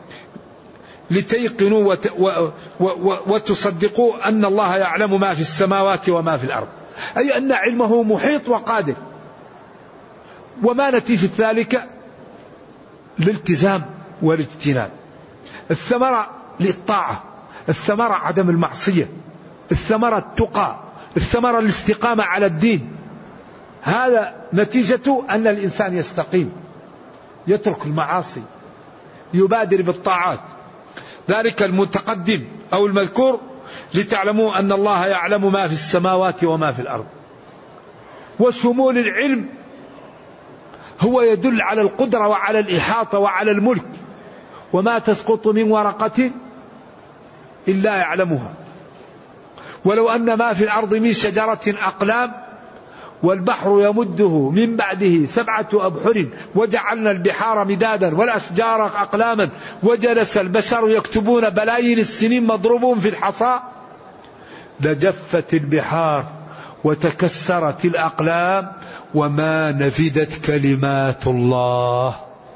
لتيقنوا وتصدقوا أن الله يعلم ما في السماوات وما في الأرض. أي أن علمه محيط وقادر. وما نتيجة ذلك؟ الالتزام والاجتناب. الثمرة للطاعة، الثمرة عدم المعصية، الثمرة التقى، الثمرة الاستقامة على الدين. هذا نتيجة أن الإنسان يستقيم يترك المعاصي يبادر بالطاعات. ذلك المتقدم أو المذكور لتعلموا أن الله يعلم ما في السماوات وما في الأرض. وشمول العلم هو يدل على القدرة وعلى الإحاطة وعلى الملك. وما تسقط من ورقة إلا يعلمها ولو أن ما في الأرض من شجرة أقلام والبحر يمده من بعده 7 أبحر وجعلنا البحار مدادا والأشجار أقلاما وجلس البشر يكتبون بلايين السنين مضروبون في الحصى لجفت البحار وتكسرت الأقلام وما نفدت كلمات الله.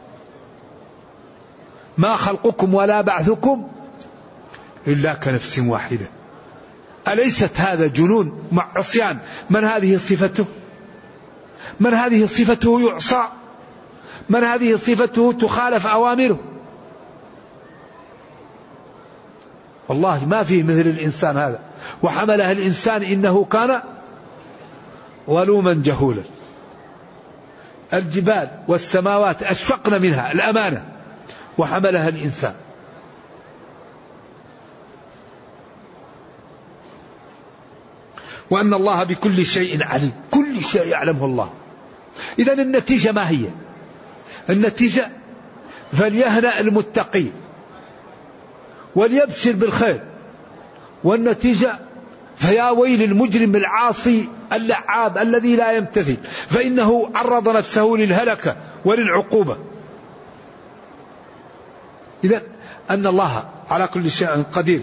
ما خلقكم ولا بعثكم إلا كنفس واحدة. أليست هذا جنون مع عصيان؟ من هذه صفته؟ من هذه صفته يعصى؟ من هذه صفته تخالف أوامره؟ والله ما فيه مثل الإنسان هذا. وحملها الإنسان إنه كان ظلوما جهولا. الجبال والسماوات أشفقن منها الأمانة وحملها الإنسان. وأن الله بكل شيء عليم. كل شيء يعلمه الله. إذن النتيجة ما هي؟ النتيجة فليهنأ المتقي وليبشر بالخير. والنتيجة فيا ويل المجرم العاصي اللعاب الذي لا يمتثل فإنه عرض نفسه للهلكة وللعقوبة. إذن أن الله على كل شيء قدير.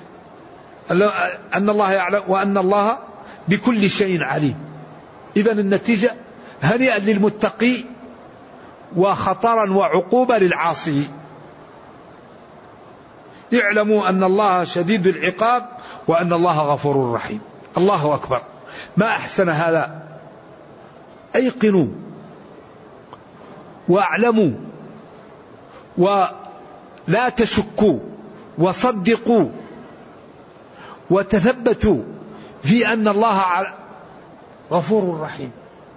أن الله يعلم وأن الله بكل شيء عليم. إذن النتيجة هنيئا للمتقي وخطرا وعقوبة للعاصي. اعلموا أن الله شديد العقاب وأن الله غفور رحيم. الله أكبر. ما أحسن هذا. أيقنوا واعلموا ولا تشكوا وصدقوا وتثبتوا في أن الله غفور رحيم.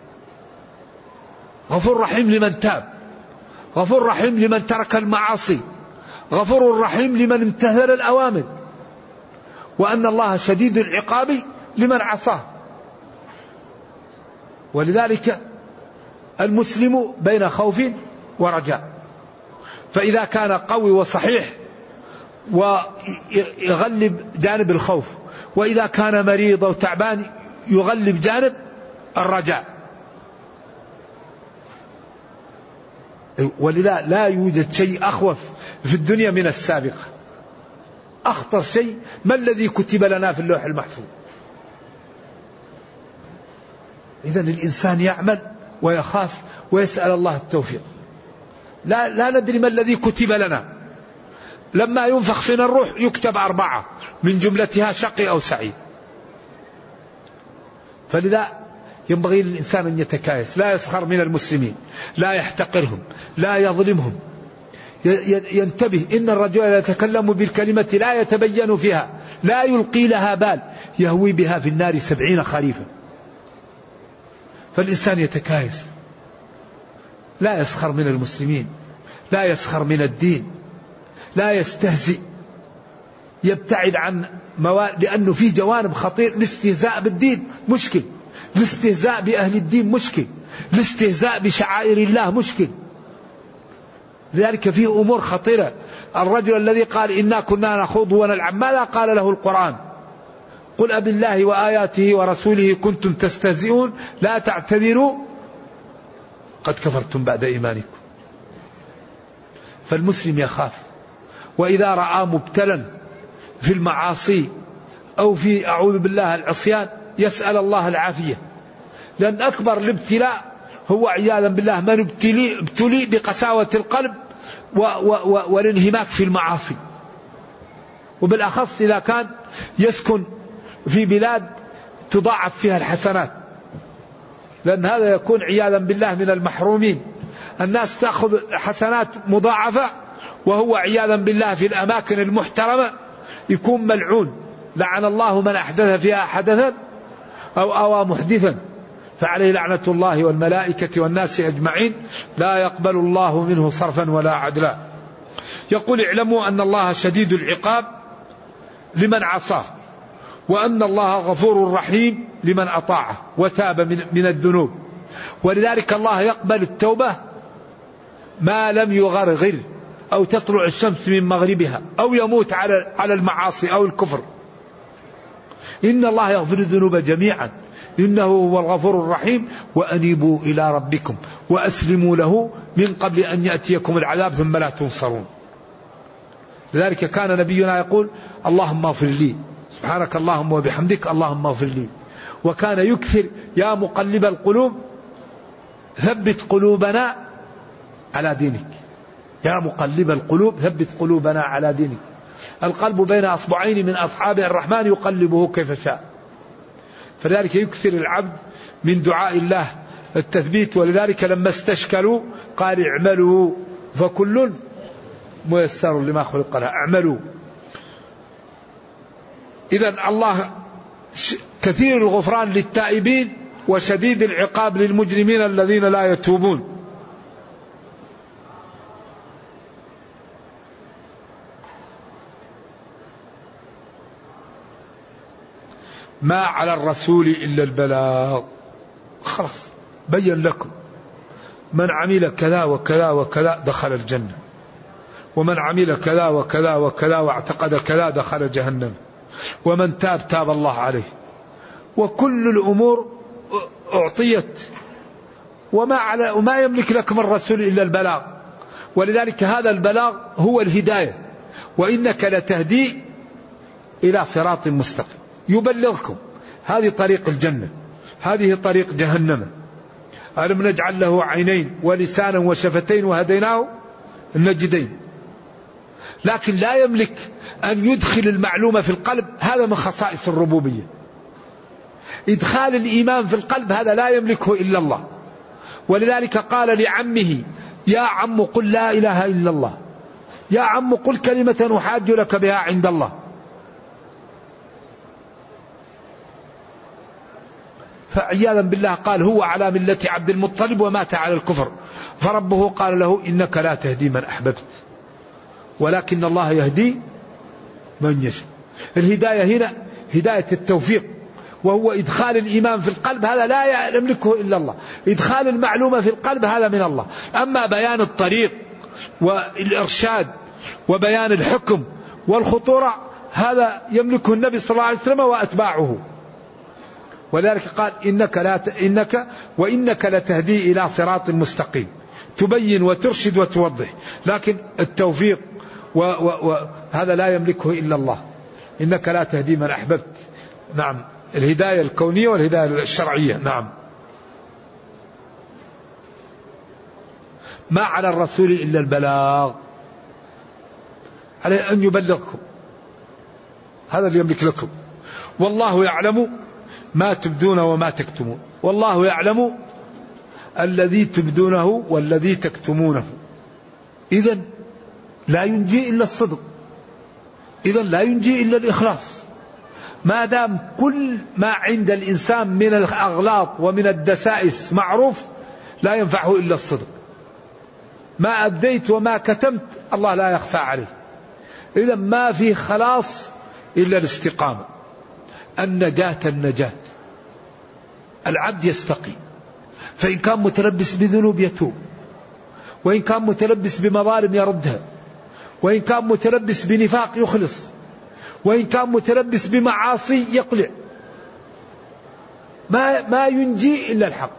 غفور رحيم لمن تاب، غفور رحيم لمن ترك المعاصي، غفور رحيم لمن امتثل الأوامر، وأن الله شديد العقاب لمن عصاه. ولذلك المسلم بين خوف ورجاء. فإذا كان قوي وصحيح ويغلب جانب الخوف، وإذا كان مريض أو تعبان يغلب جانب الرجاء. ولذا لا يوجد شيء أخوف في الدنيا من السابقة. أخطر شيء ما الذي كتب لنا في اللوح المحفوظ؟ إذن الإنسان يعمل ويخاف ويسأل الله التوفيق. لا ندري ما الذي كتب لنا. لما ينفخ فينا الروح يكتب 4 من جملتها شقي أو سعيد. فلذا ينبغي للإنسان أن يتكايس، لا يسخر من المسلمين، لا يحتقرهم، لا يظلمهم، ينتبه. إن الرجل يتكلم بالكلمة لا يتبين فيها، لا يلقي لها بال، يهوي بها في النار 70 خريفا. فالإنسان يتكايس، لا يسخر من المسلمين، لا يسخر من الدين، لا يستهزئ، يبتعد عن لأنه في جوانب خطير. الاستهزاء بالدين مشكل، الاستهزاء بأهل الدين مشكل، الاستهزاء بشعائر الله مشكل. لذلك فيه أمور خطيرة. الرجل الذي قال إنا كنا نخوض ونلعب، ماذا قال له القرآن؟ قل أب الله وآياته ورسوله كنتم تستهزئون لا تعتذروا قد كفرتم بعد إيمانكم. فالمسلم يخاف، وإذا رأى مبتلا في المعاصي أو في أعوذ بالله العصيان يسأل الله العافية. لأن أكبر الابتلاء هو عياذا بالله من ابتلي بقساوة القلب والانهماك في المعاصي، وبالأخص إذا كان يسكن في بلاد تضاعف فيها الحسنات، لأن هذا يكون عياذا بالله من المحرومين. الناس تأخذ حسنات مضاعفة وهو عياذا بالله في الأماكن المحترمة يكون ملعون. لعن الله من أحدث فيها حدثا أو أوى محدثا فعليه لعنة الله والملائكة والناس أجمعين لا يقبل الله منه صرفا ولا عدلا. يقول اعلموا أن الله شديد العقاب لمن عصاه، وأن الله غفور رحيم لمن أطاعه وتاب من الذنوب. ولذلك الله يقبل التوبة ما لم يغرغر أو تطلع الشمس من مغربها أو يموت على المعاصي أو الكفر. إن الله يغفر الذنوب جميعا إنه هو الغفور الرحيم وأنيبوا إلى ربكم وأسلموا له من قبل أن يأتيكم العذاب ثم لا تنصرون. لذلك كان نبينا يقول اللهم اغفر لي، سبحانك اللهم وبحمدك اللهم اغفر لي. وكان يكثر يا مقلب القلوب ثبت قلوبنا على دينك، يا مقلب القلوب ثبت قلوبنا على دينك. القلب بين أصبعين من أصحاب الرحمن يقلبه كيف شاء. فذلك يكثر العبد من دعاء الله التثبيت. ولذلك لما استشكلوا قال اعملوا فكل ميسر لما خلق له، اعملوا. إذن الله كثير الغفران للتائبين وشديد العقاب للمجرمين الذين لا يتوبون. ما على الرسول إلا البلاغ، خلاص بين لكم. من عمل كذا وكذا وكذا دخل الجنة، ومن عمل كذا وكذا وكذا واعتقد كذا دخل جهنم، ومن تاب تاب الله عليه. وكل الأمور أعطيت، وما يملك لكم الرسول إلا البلاغ. ولذلك هذا البلاغ هو الهداية. وإنك لتهدي إلى صراط مستقيم، يبلغكم هذه طريق الجنة، هذه طريق جهنم. ألم نجعل له عينين ولسانا وشفتين وهديناه النجدين. لكن لا يملك أن يدخل المعلومة في القلب، هذا من خصائص الربوبية. إدخال الإيمان في القلب هذا لا يملكه إلا الله. ولذلك قال لعمه يا عم قل لا إله إلا الله، يا عم قل كلمة أحاج لك بها عند الله. فعياذا بالله قال هو على ملة عبد المطلب ومات على الكفر، فربه قال له إنك لا تهدي من أحببت ولكن الله يهدي من يشاء. الهداية هنا هداية التوفيق، وهو إدخال الإيمان في القلب هذا لا يملكه إلا الله. إدخال المعلومة في القلب هذا من الله. أما بيان الطريق والإرشاد وبيان الحكم والخطورة هذا يملكه النبي صلى الله عليه وسلم وأتباعه. ولذلك قال وإنك لتهدي إلى صراط مستقيم، تبين وترشد وتوضح. لكن التوفيق وهذا لا يملكه إلا الله. إنك لا تهدي من أحببت، نعم، الهداية الكونية والهداية الشرعية. نعم. ما على الرسول إلا البلاغ، عليه أن يبلغكم، هذا اللي يملك لكم. والله يعلم ما تبدون وما تكتمون، والله يعلم الذي تبدونه والذي تكتمونه. إذن لا ينجي إلا الصدق، إذن لا ينجي إلا الإخلاص. ما دام كل ما عند الإنسان من الأغلاط ومن الدسائس معروف لا ينفعه إلا الصدق. ما أبديت وما كتمت الله لا يخفى عليه. إذن ما في خلاص إلا الاستقامة. النجاة العبد يستقيم، فإن كان متلبس بذنوب يتوب، وإن كان متلبس بمظالم يردها، وإن كان متلبس بنفاق يخلص، وإن كان متلبس بمعاصي يقلع. ما ينجي إلا الحق،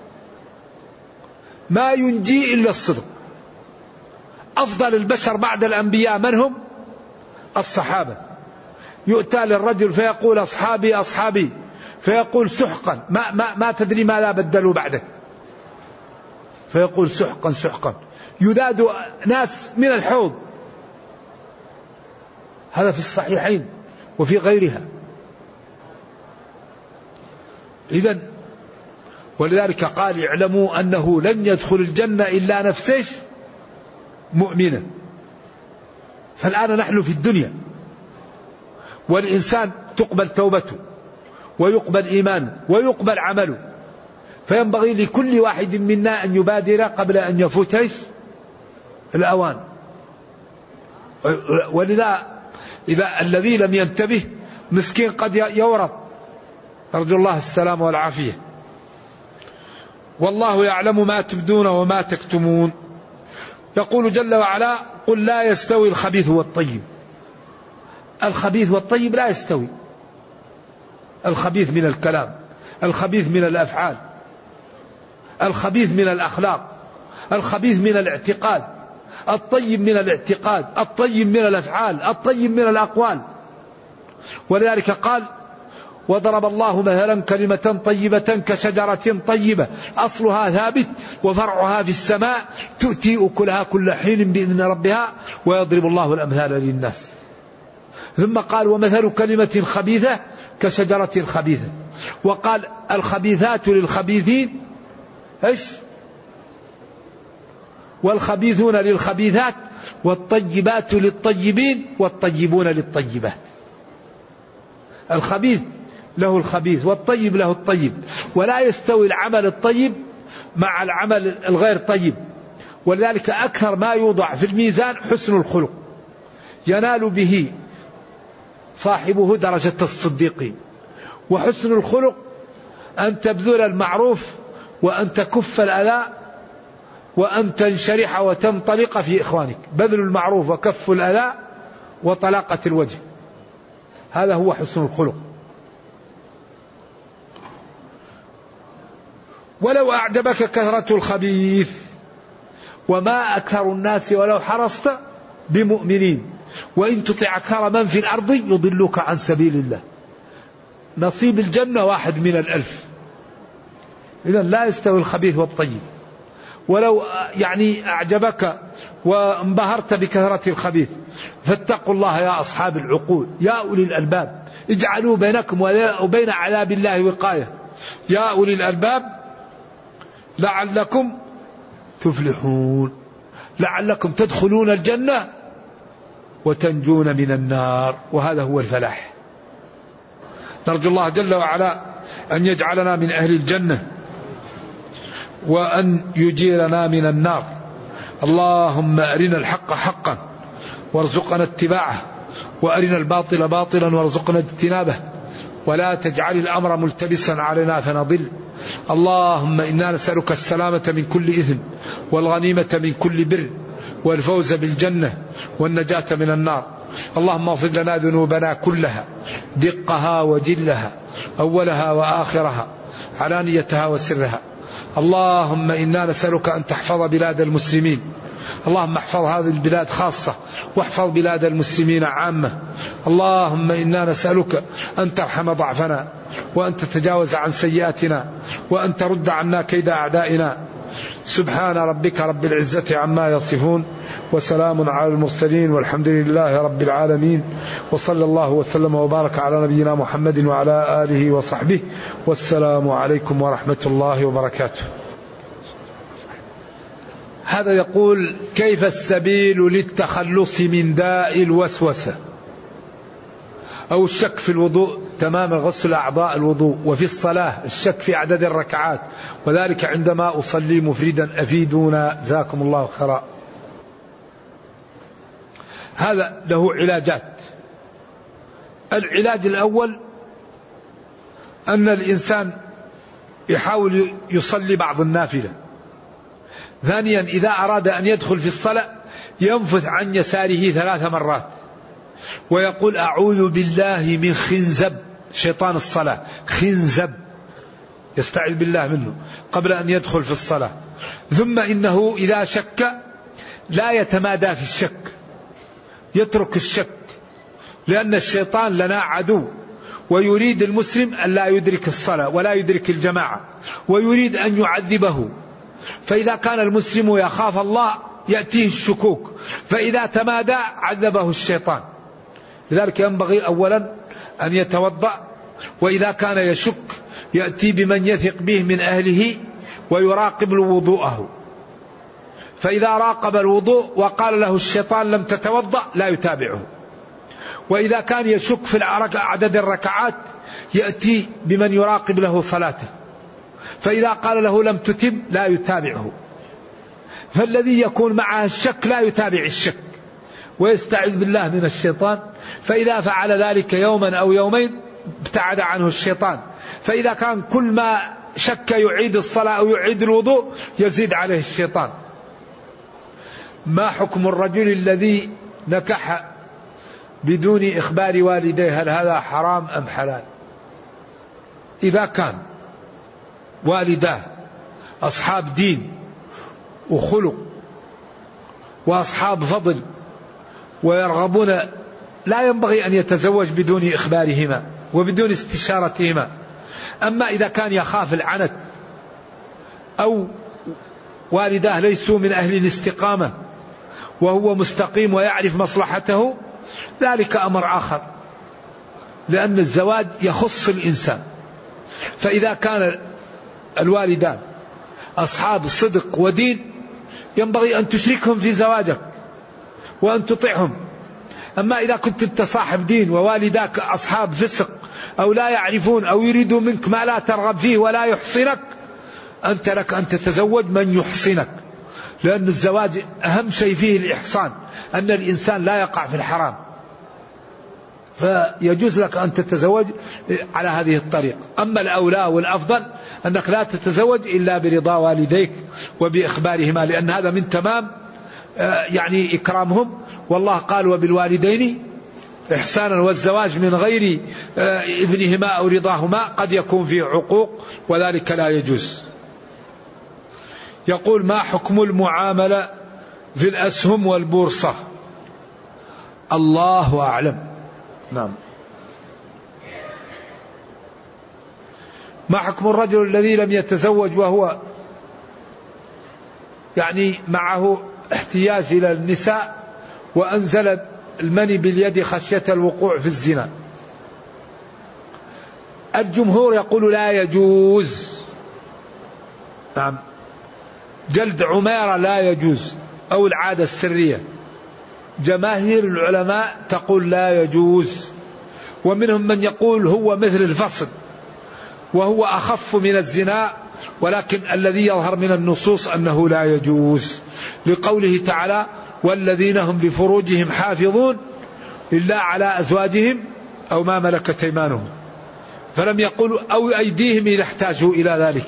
ما ينجي إلا الصدق. أفضل البشر بعد الأنبياء من هم؟ الصحابة. يؤتى للرجل فيقول أصحابي أصحابي، فيقول سحقا ما تدري ما لا بدلوا بعدك، فيقول سحقا سحقا. يذاد ناس من الحوض، هذا في الصحيحين وفي غيرها. إذن ولذلك قال اعلموا أنه لن يدخل الجنة إلا نفسه مؤمنا. فالآن نحن في الدنيا، والإنسان تقبل توبته ويقبل إيمانه ويقبل عمله، فينبغي لكل واحد منا أن يبادر قبل أن يفوت الأوان. ولذا إذا الذي لم ينتبه مسكين قد يورط، أرجو الله السلام والعافية. والله يعلم ما تبدون وما تكتمون. يقول جل وعلا قل لا يستوي الخبيث والطيب. الخبيث والطيب لا يستوي. الخبيث من الكلام، الخبيث من الأفعال، الخبيث من الأخلاق، الخبيث من الاعتقاد، الطيب من الاعتقاد، الطيب من الأفعال، الطيب من الأقوال. ولذلك قال وضرب الله مثلا كلمة طيبة كشجرة طيبة أصلها ثابت وفرعها في السماء تؤتي أكلها كل حين بإذن ربها ويضرب الله الأمثال للناس. ثم قال ومثل كلمة خبيثة كشجرة خبيثة. وقال الخبيثات للخبيثين ايش؟ والخبيثون للخبيثات والطيبات للطيبين والطيبون للطيبات. الخبيث له الخبيث والطيب له الطيب، ولا يستوي العمل الطيب مع العمل الغير طيب. ولذلك أكثر ما يوضع في الميزان حسن الخلق، ينال به صاحبه درجة الصديقين. وحسن الخلق أن تبذل المعروف وأن تكف الأذى وأن تنشرح وتنطلق في إخوانك. بذل المعروف وكف الأذى وطلاقة الوجه، هذا هو حسن الخلق. ولو أعجبك كثرة الخبيث وما أكثر الناس ولو حرصت بمؤمنين وإن تطع أكثر من في الأرض يضلوك عن سبيل الله. نصيب الجنة 1 من 1000. إذن لا يستوي الخبيث والطيب. ولو أعجبك وانبهرت بكثرة الخبيث فاتقوا الله يا أصحاب العقول يا أولي الألباب اجعلوا بينكم وبين عذاب الله وقاية يا أولي الألباب لعلكم تفلحون، لعلكم تدخلون الجنة وتنجون من النار، وهذا هو الفلاح. نرجو الله جل وعلا أن يجعلنا من أهل الجنة وأن يجيرنا من النار. اللهم أرنا الحق حقا وارزقنا اتباعه، وأرنا الباطل باطلا وارزقنا اجتنابه، ولا تجعل الأمر ملتبسا علينا فنضل. اللهم إنا نسألك السلامة من كل إثم والغنيمة من كل بر والفوز بالجنة والنجاة من النار. اللهم اغفر لنا ذنوبنا كلها دقها وجلها أولها وآخرها علانيتها وسرها. اللهم إنا نسألك أن تحفظ بلاد المسلمين. اللهم احفظ هذه البلاد خاصة واحفظ بلاد المسلمين عامة. اللهم إنا نسألك أن ترحم ضعفنا وأن تتجاوز عن سيئاتنا وأن ترد عنا كيد أعدائنا. سبحان ربك رب العزة عما يصفون وسلام على المرسلين والحمد لله رب العالمين وصلى الله وسلم وبارك على نبينا محمد وعلى آله وصحبه والسلام عليكم ورحمة الله وبركاته. هذا يقول: كيف السبيل للتخلص من داء الوسوسة أو الشك في الوضوء تمام غسل أعضاء الوضوء، وفي الصلاة الشك في عدد الركعات، وذلك عندما أصلي مفردا، أفيدونا جزاكم الله خيرا. هذا له علاجات. العلاج الأول أن الإنسان يحاول يصلي بعض النافلة. ثانيا إذا أراد أن يدخل في الصلاة ينفث عن يساره 3 مرات ويقول: أعوذ بالله من خنزب شيطان الصلاة، خنزب، يستعيذ بالله منه قبل أن يدخل في الصلاة. ثم إنه إذا شك لا يتمادى في الشك، يترك الشك، لأن الشيطان لنا عدو ويريد المسلم أن لا يدرك الصلاة ولا يدرك الجماعة ويريد أن يعذبه. فإذا كان المسلم يخاف الله يأتيه الشكوك، فإذا تمادى عذبه الشيطان. لذلك ينبغي أولا أن يتوضأ، وإذا كان يشك يأتي بمن يثق به من أهله ويراقب وضوءه. فإذا راقب الوضوء وقال له الشيطان لم تتوضأ لا يتابعه. وإذا كان يشك في عدد الركعات يأتي بمن يراقب له صلاته، فإذا قال له لم تتم لا يتابعه. فالذي يكون معه الشك لا يتابع الشك ويستعذ بالله من الشيطان، فإذا فعل ذلك يوما أو يومين ابتعد عنه الشيطان. فإذا كان كل ما شك يعيد الصلاة أو يعيد الوضوء يزيد عليه الشيطان. ما حكم الرجل الذي نكح بدون إخبار والديه؟ هل هذا حرام أم حلال؟ إذا كان والداه أصحاب دين وخلق وأصحاب فضل ويرغبون، لا ينبغي أن يتزوج بدون إخبارهما وبدون استشارتهما. أما إذا كان يخاف العنت أو والداه ليسوا من أهل الاستقامة وهو مستقيم ويعرف مصلحته، ذلك أمر آخر، لأن الزواج يخص الإنسان. فإذا كان الوالدان أصحاب صدق ودين ينبغي أن تشركهم في زواجك وأن تطيعهم. أما إذا كنت أنت صاحب دين ووالداك أصحاب فسق أو لا يعرفون أو يريدوا منك ما لا ترغب فيه ولا يحصنك، أنت لك أن تتزوج من يحصنك، لأن الزواج أهم شيء فيه الإحصان، أن الإنسان لا يقع في الحرام. فيجوز لك أن تتزوج على هذه الطريقة. أما الأولى والأفضل أنك لا تتزوج إلا برضا والديك وبإخبارهما، لأن هذا من تمام يعني إكرامهم. والله قال: وبالوالدين إحسانا. والزواج من غير إذنهما أو رضاهما قد يكون فيه عقوق وذلك لا يجوز. يقول: ما حكم المعاملة في الأسهم والبورصة؟ الله أعلم. نعم. ما حكم الرجل الذي لم يتزوج وهو يعني معه احتياج إلى النساء وأنزل المني باليد خشية الوقوع في الزنا؟ الجمهور يقول لا يجوز. نعم. جلد عميرة لا يجوز، أو العادة السرية. جماهير العلماء تقول لا يجوز، ومنهم من يقول هو مثل الفصل وهو أخف من الزنا، ولكن الذي يظهر من النصوص أنه لا يجوز، لقوله تعالى: والذين هم لفروجهم حافظون إلا على أزواجهم أو ما ملكت أيمانهم. فلم يقولوا أو أيديهم إذا احتاجوا إلى ذلك،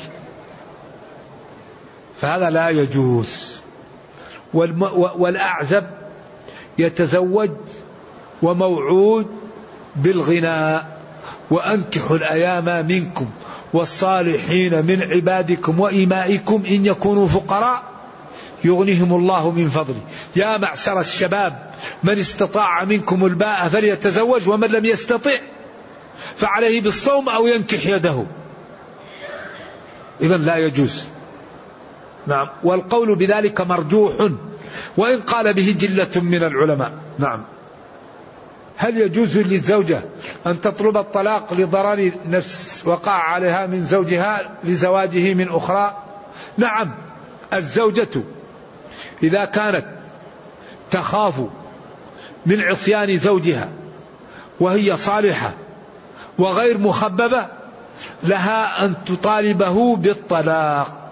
فهذا لا يجوز. والأعزب يتزوج وموعود بالغناء: وأنكحوا الأيام منكم والصالحين من عبادكم وإمائكم إن يكونوا فقراء يغنيهم الله من فضله يا معشر الشباب من استطاع منكم الباء فليتزوج ومن لم يستطع فعليه بالصوم أو ينكح يده. إذن لا يجوز. نعم. والقول بذلك مرجوح وإن قال به جلة من العلماء. نعم. هل يجوز للزوجة أن تطلب الطلاق لضرر نفس وقع عليها من زوجها لزواجه من أخرى؟ نعم. الزوجة إذا كانت تخاف من عصيان زوجها وهي صالحة وغير مخببة لها أن تطالبه بالطلاق.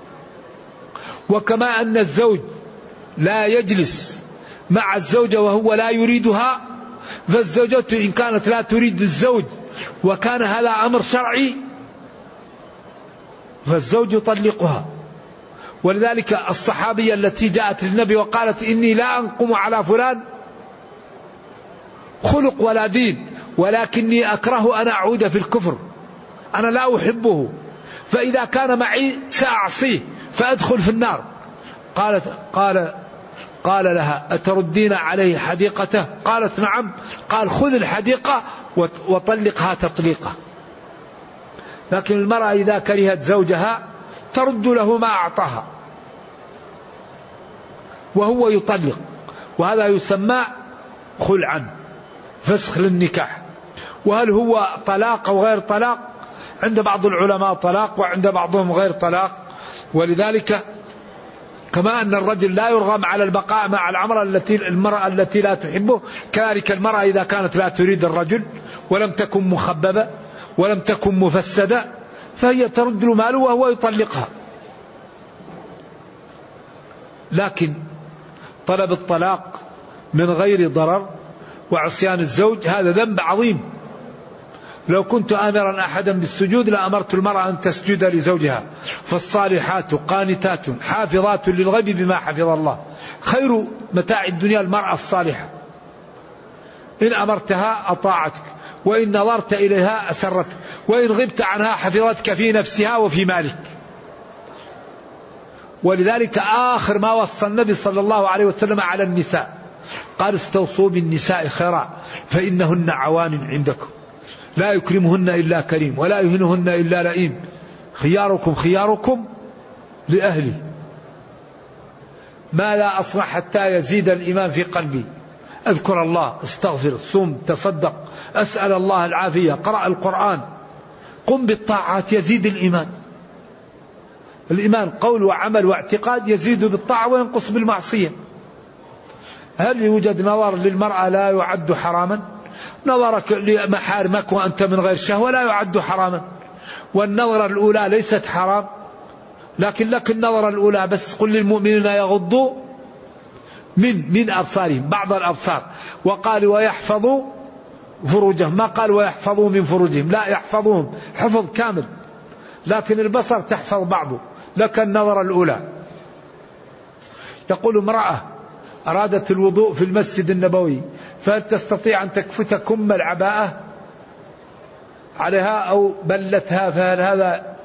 وكما أن الزوج لا يجلس مع الزوجة وهو لا يريدها، فالزوجة إن كانت لا تريد الزوج وكان هذا أمر شرعي فالزوج يطلقها. ولذلك الصحابية التي جاءت للنبي وقالت إني لا أنقم على فلان خلق ولا دين ولكني أكره أن أعود في الكفر، أنا لا أحبه، فإذا كان معي سأعصيه فأدخل في النار. قال لها أتردين عليه حديقته؟ قالت نعم. قال خذ الحديقة وطلقها تطليقة. لكن المرأة إذا كرهت زوجها ترد له ما أعطاها وهو يطلق، وهذا يسمى خلعا، فسخ للنكاح. وهل هو طلاق أو غير طلاق؟ عند بعض العلماء طلاق وعند بعضهم غير طلاق. ولذلك كما أن الرجل لا يرغم على البقاء مع المرأة التي لا تحبه، كذلك المرأة إذا كانت لا تريد الرجل ولم تكن مخببة ولم تكن مفسدة فهي ترد له ماله وهو يطلقها. لكن طلب الطلاق من غير ضرر وعصيان الزوج هذا ذنب عظيم. لو كنت آمرا أحدا بالسجود لأمرت المرأة أن تسجد لزوجها. فالصالحات قانتات حافظات للغيب بما حفظ الله. خير متاع الدنيا المرأة الصالحة، إن أمرتها أطاعتك وإن نظرت إليها أسرتك وإن غبت عنها حفظتك في نفسها وفي مالك. ولذلك آخر ما وصى النبي صلى الله عليه وسلم على النساء قال استوصوا بالنساء خيرا فإنهن عوان عندكم لا يكرمهن إلا كريم ولا يهنهن إلا لئيم خياركم خياركم لأهلي. ما لا أصنع حتى يزيد الإيمان في قلبي؟ أذكر الله، استغفر، صم، تصدق، أسأل الله العافية، قرأ القرآن، قم بالطاعات يزيد الإيمان. الإيمان قول وعمل واعتقاد يزيد بالطاعة وينقص بالمعصية. هل يوجد نظر للمرأة لا يعد حراما؟ نظرك لمحارمك وأنت من غير شهوة لا يعد حراما، والنظرة الأولى ليست حرام، لكن لك النظرة الأولى بس. قل للمؤمنين يغضوا من أبصارهم، بعض الأبصار، وقال ويحفظوا فروجهم، ما قال ويحفظوا من فروجهم، لا يحفظوهم حفظ كامل، لكن البصر تحفظ بعضه، لك النظرة الأولى. يقول امرأة أرادت الوضوء في المسجد النبوي فهل تستطيع أن تكفت كم العباءة عليها أو بلتها؟ فهل هذا؟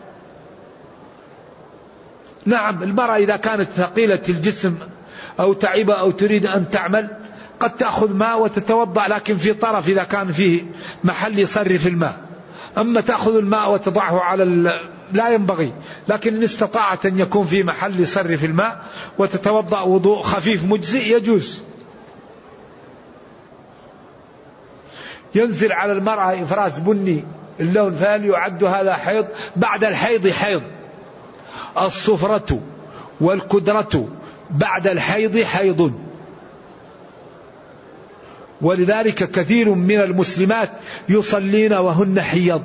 نعم، المرأة إذا كانت ثقيلة الجسم أو تعبة أو تريد أن تعمل قد تأخذ ماء وتتوضأ، لكن في طرف إذا كان فيه محل يصرف الماء. أما تأخذ الماء وتضعه على لا ينبغي، لكن إن استطاعت أن يكون في محل يصرف الماء وتتوضأ وضوء خفيف مجزئ يجوز. ينزل على المرأة إفراز بني اللون فهل يعد هذا حيض؟ بعد الحيض حيض. الصفرة والكدرة بعد الحيض حيض. ولذلك كثير من المسلمات يصلين وهن حيض.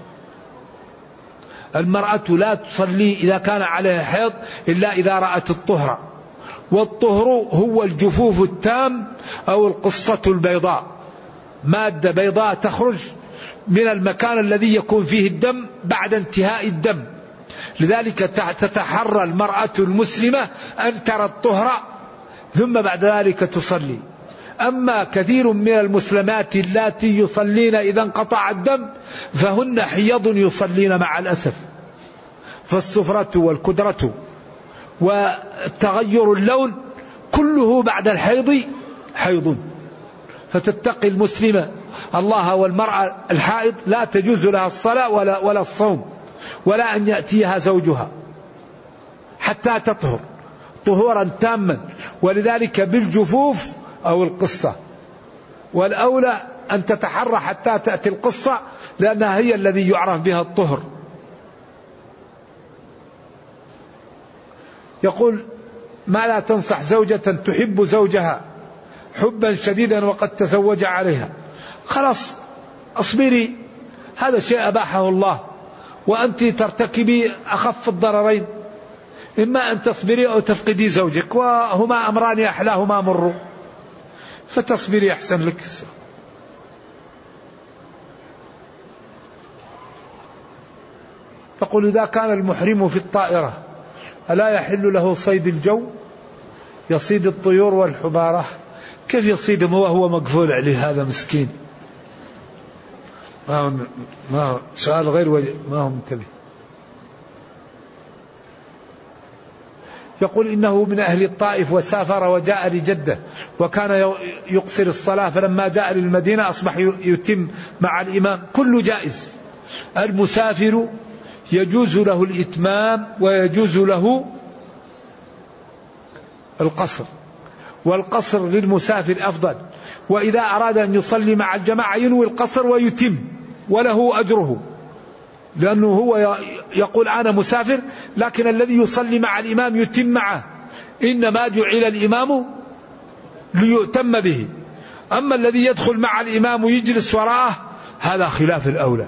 المرأة لا تصلي إذا كان عليها حيض إلا إذا رأت الطهر، والطهر هو الجفوف التام أو القصة البيضاء، مادة بيضاء تخرج من المكان الذي يكون فيه الدم بعد انتهاء الدم. لذلك تتحرى المرأة المسلمة أن ترى الطهر ثم بعد ذلك تصلي. أما كثير من المسلمات اللاتي يصلين إذا انقطع الدم فهن حيض يصلين مع الأسف. فالصفرة والكدرة وتغير اللون كله بعد الحيض حيض. فتتقي المسلمة الله. والمرأة الحائض لا تجوز لها الصلاة ولا الصوم ولا أن يأتيها زوجها حتى تطهر طهورا تاما، ولذلك بالجفوف أو القصة، والأولى أن تتحرى حتى تأتي القصة لأنها هي الذي يعرف بها الطهر. يقول: ما لا تنصح زوجة تحب زوجها حبا شديدا وقد تزوج عليها؟ خلاص اصبري، هذا شيء أباحه الله، وأنت ترتكبي أخف الضررين، إما أن تصبري أو تفقدي زوجك، وهما أمران أحلاهما مر، فتصبري أحسن لك. يقول: إذا كان المحرم في الطائرة ألا يحل له صيد الجو؟ يصيد الطيور والحبارة. كيف يصيدهم وهو مقفول عليه؟ هذا مسكين. ما سؤال غير ما هو منتبه. يقول: إنه من أهل الطائف وسافر وجاء لجدة وكان يقصر الصلاة، فلما جاء للمدينة أصبح يتم مع الإمام. كل جائز. المسافر يجوز له الإتمام ويجوز له القصر، والقصر للمسافر أفضل، وإذا أراد أن يصلي مع الجماعة ينوي القصر ويتم وله أجره، لأنه هو يقول أنا مسافر، لكن الذي يصلي مع الإمام يتم معه، إنما جعل الإمام ليؤتم به. أما الذي يدخل مع الإمام ويجلس وراءه هذا خلاف الأولى.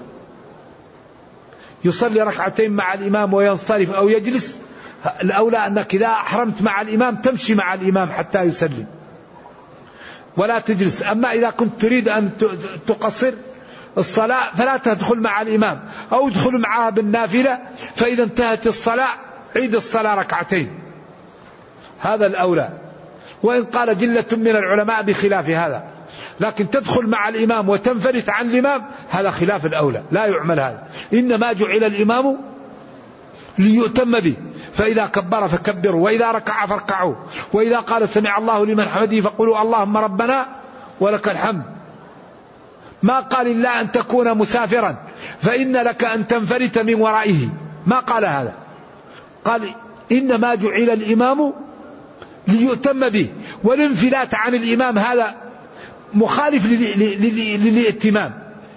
يصلي ركعتين مع الإمام وينصرف أو يجلس، الأولى أنك إذا أحرمت مع الإمام تمشي مع الإمام حتى يسلم ولا تجلس. أما إذا كنت تريد أن تقصر الصلاة فلا تدخل مع الإمام، أو ادخل معها بالنافلة، فإذا انتهت الصلاة عيد الصلاة ركعتين، هذا الأولى. وإن قال جلة من العلماء بخلاف هذا، لكن تدخل مع الإمام وتنفلت عن الإمام هذا خلاف الأولى، لا يعمل هذا. إنما جعل الإمام ليؤتم به، فإذا كبر فكبروا، وإذا ركع فاركعوا، وإذا قال سمع الله لمن حمده فقولوا اللهم ربنا ولك الحمد. ما قال إلا أن تكون مسافرا فإن لك أن تنفرت من ورائه، ما قال هذا. قال إنما جعل الإمام ليؤتم به، والانفلات عن الإمام هذا مخالف للائتمام.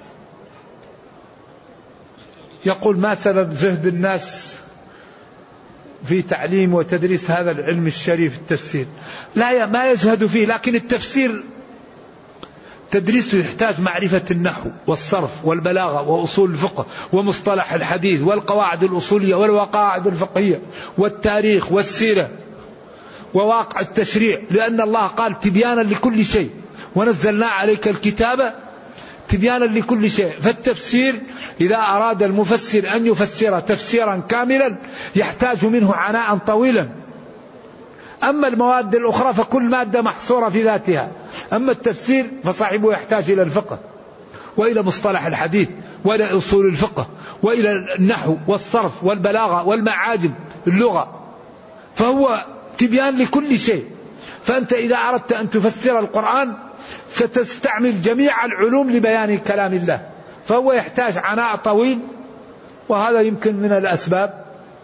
يقول: ما سبب زهد الناس في تعليم وتدريس هذا العلم الشريف التفسير؟ لا، ما يزهد فيه، لكن التفسير تدريسه يحتاج معرفة النحو والصرف والبلاغة وأصول الفقه ومصطلح الحديث والقواعد الأصولية والقواعد الفقهية والتاريخ والسيرة وواقع التشريع، لأن الله قال تبيانا لكل شيء ونزلنا عليك الكتاب تبيانا لكل شيء. فالتفسير إذا أراد المفسر أن يفسر تفسيرا كاملا يحتاج منه عناء طويلا. أما المواد الأخرى فكل مادة محصورة في ذاتها، أما التفسير فصاحبه يحتاج إلى الفقه وإلى مصطلح الحديث وإلى أصول الفقه وإلى النحو والصرف والبلاغة والمعاجم اللغة، فهو تبيان لكل شيء. فأنت إذا أردت أن تفسر القرآن ستستعمل جميع العلوم لبيان كلام الله، فهو يحتاج عناء طويل، وهذا يمكن من الأسباب.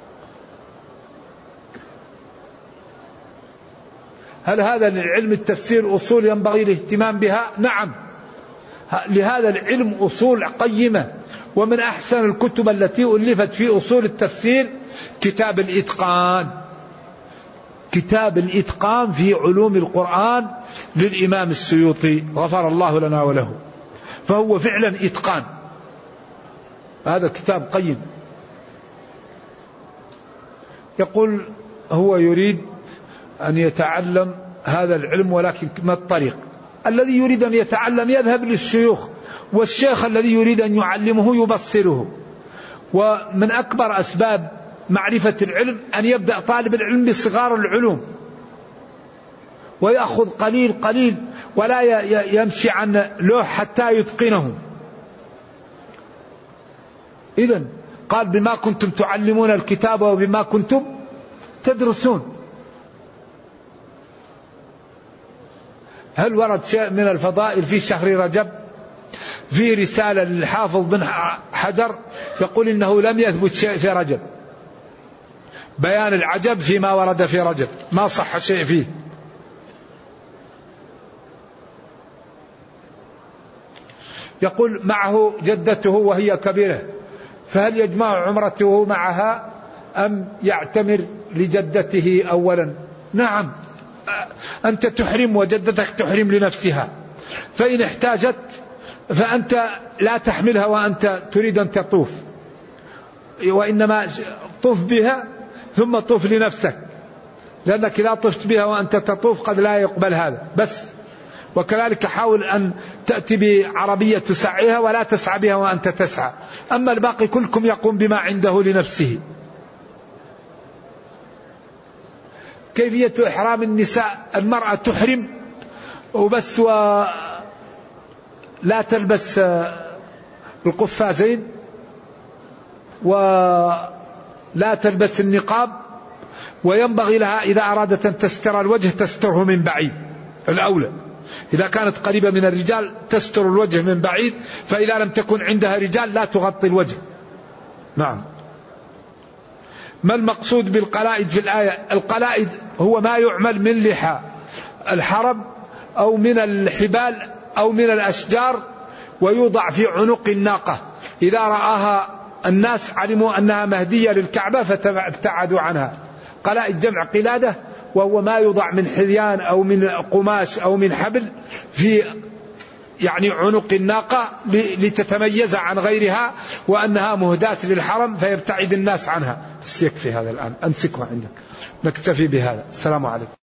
هل هذا للعلم التفسير أصول ينبغي الاهتمام بها؟ نعم، لهذا العلم أصول قيمة، ومن أحسن الكتب التي ألفت في أصول التفسير كتاب الإتقان، كتاب الإتقان في علوم القرآن للإمام السيوطي غفر الله لنا وله، فهو فعلا إتقان، هذا كتاب قيم. يقول هو يريد أن يتعلم هذا العلم، ولكن ما الطريق؟ الذي يريد أن يتعلم يذهب للشيوخ، والشيخ الذي يريد أن يعلمه يبصره. ومن أكبر أسباب معرفة العلم أن يبدأ طالب العلم بصغار العلوم ويأخذ قليل قليل، ولا يمشي عن لوح حتى يتقنه. إذن قال بما كنتم تعلمون الكتاب وبما كنتم تدرسون. هل ورد شيء من الفضائل في شهر رجب؟ في رسالة للحافظ بن حجر يقول إنه لم يثبت شيء في رجب، بيان العجب فيما ورد في رجب، ما صح شيء فيه. يقول معه جدته وهي كبيرة، فهل يجمع عمرته معها أم يعتمر لجدته أولا؟ نعم، أنت تحرم وجدتك تحرم لنفسها، فإن احتاجت فأنت لا تحملها وأنت تريد أن تطوف، وإنما طوف بها ثم طوف لنفسك، لأنك لا طفت بها وأنت تطوف قد لا يقبل هذا بس. وكذلك حاول أن تأتي بعربية تسعيها ولا تسعى بها وأنت تسعى، أما الباقي كلكم يقوم بما عنده لنفسه. كيفية إحرام النساء؟ المرأة تحرم وبس ولا تلبس القفازين ولا تلبس النقاب، وينبغي لها إذا أرادت أن تستر الوجه تستره من بعيد، الأولى إذا كانت قريبة من الرجال تستر الوجه من بعيد، فإذا لم تكن عندها رجال لا تغطي الوجه. نعم. ما المقصود بالقلائد في الآية؟ القلائد هو ما يعمل من لحى الحرب أو من الحبال أو من الأشجار، ويوضع في عنق الناقة، إذا رآها الناس علموا أنها مهدية للكعبة فابتعدوا عنها. قلائد جمع قلادة، وهو ما يوضع من حذيان أو من قماش أو من حبل في يعني عنق الناقة لتتميز عن غيرها وأنها مهداة للحرم فيبتعد الناس عنها. بس يكفي هذا الآن، أمسكه عندك، نكتفي بهذا. السلام عليكم.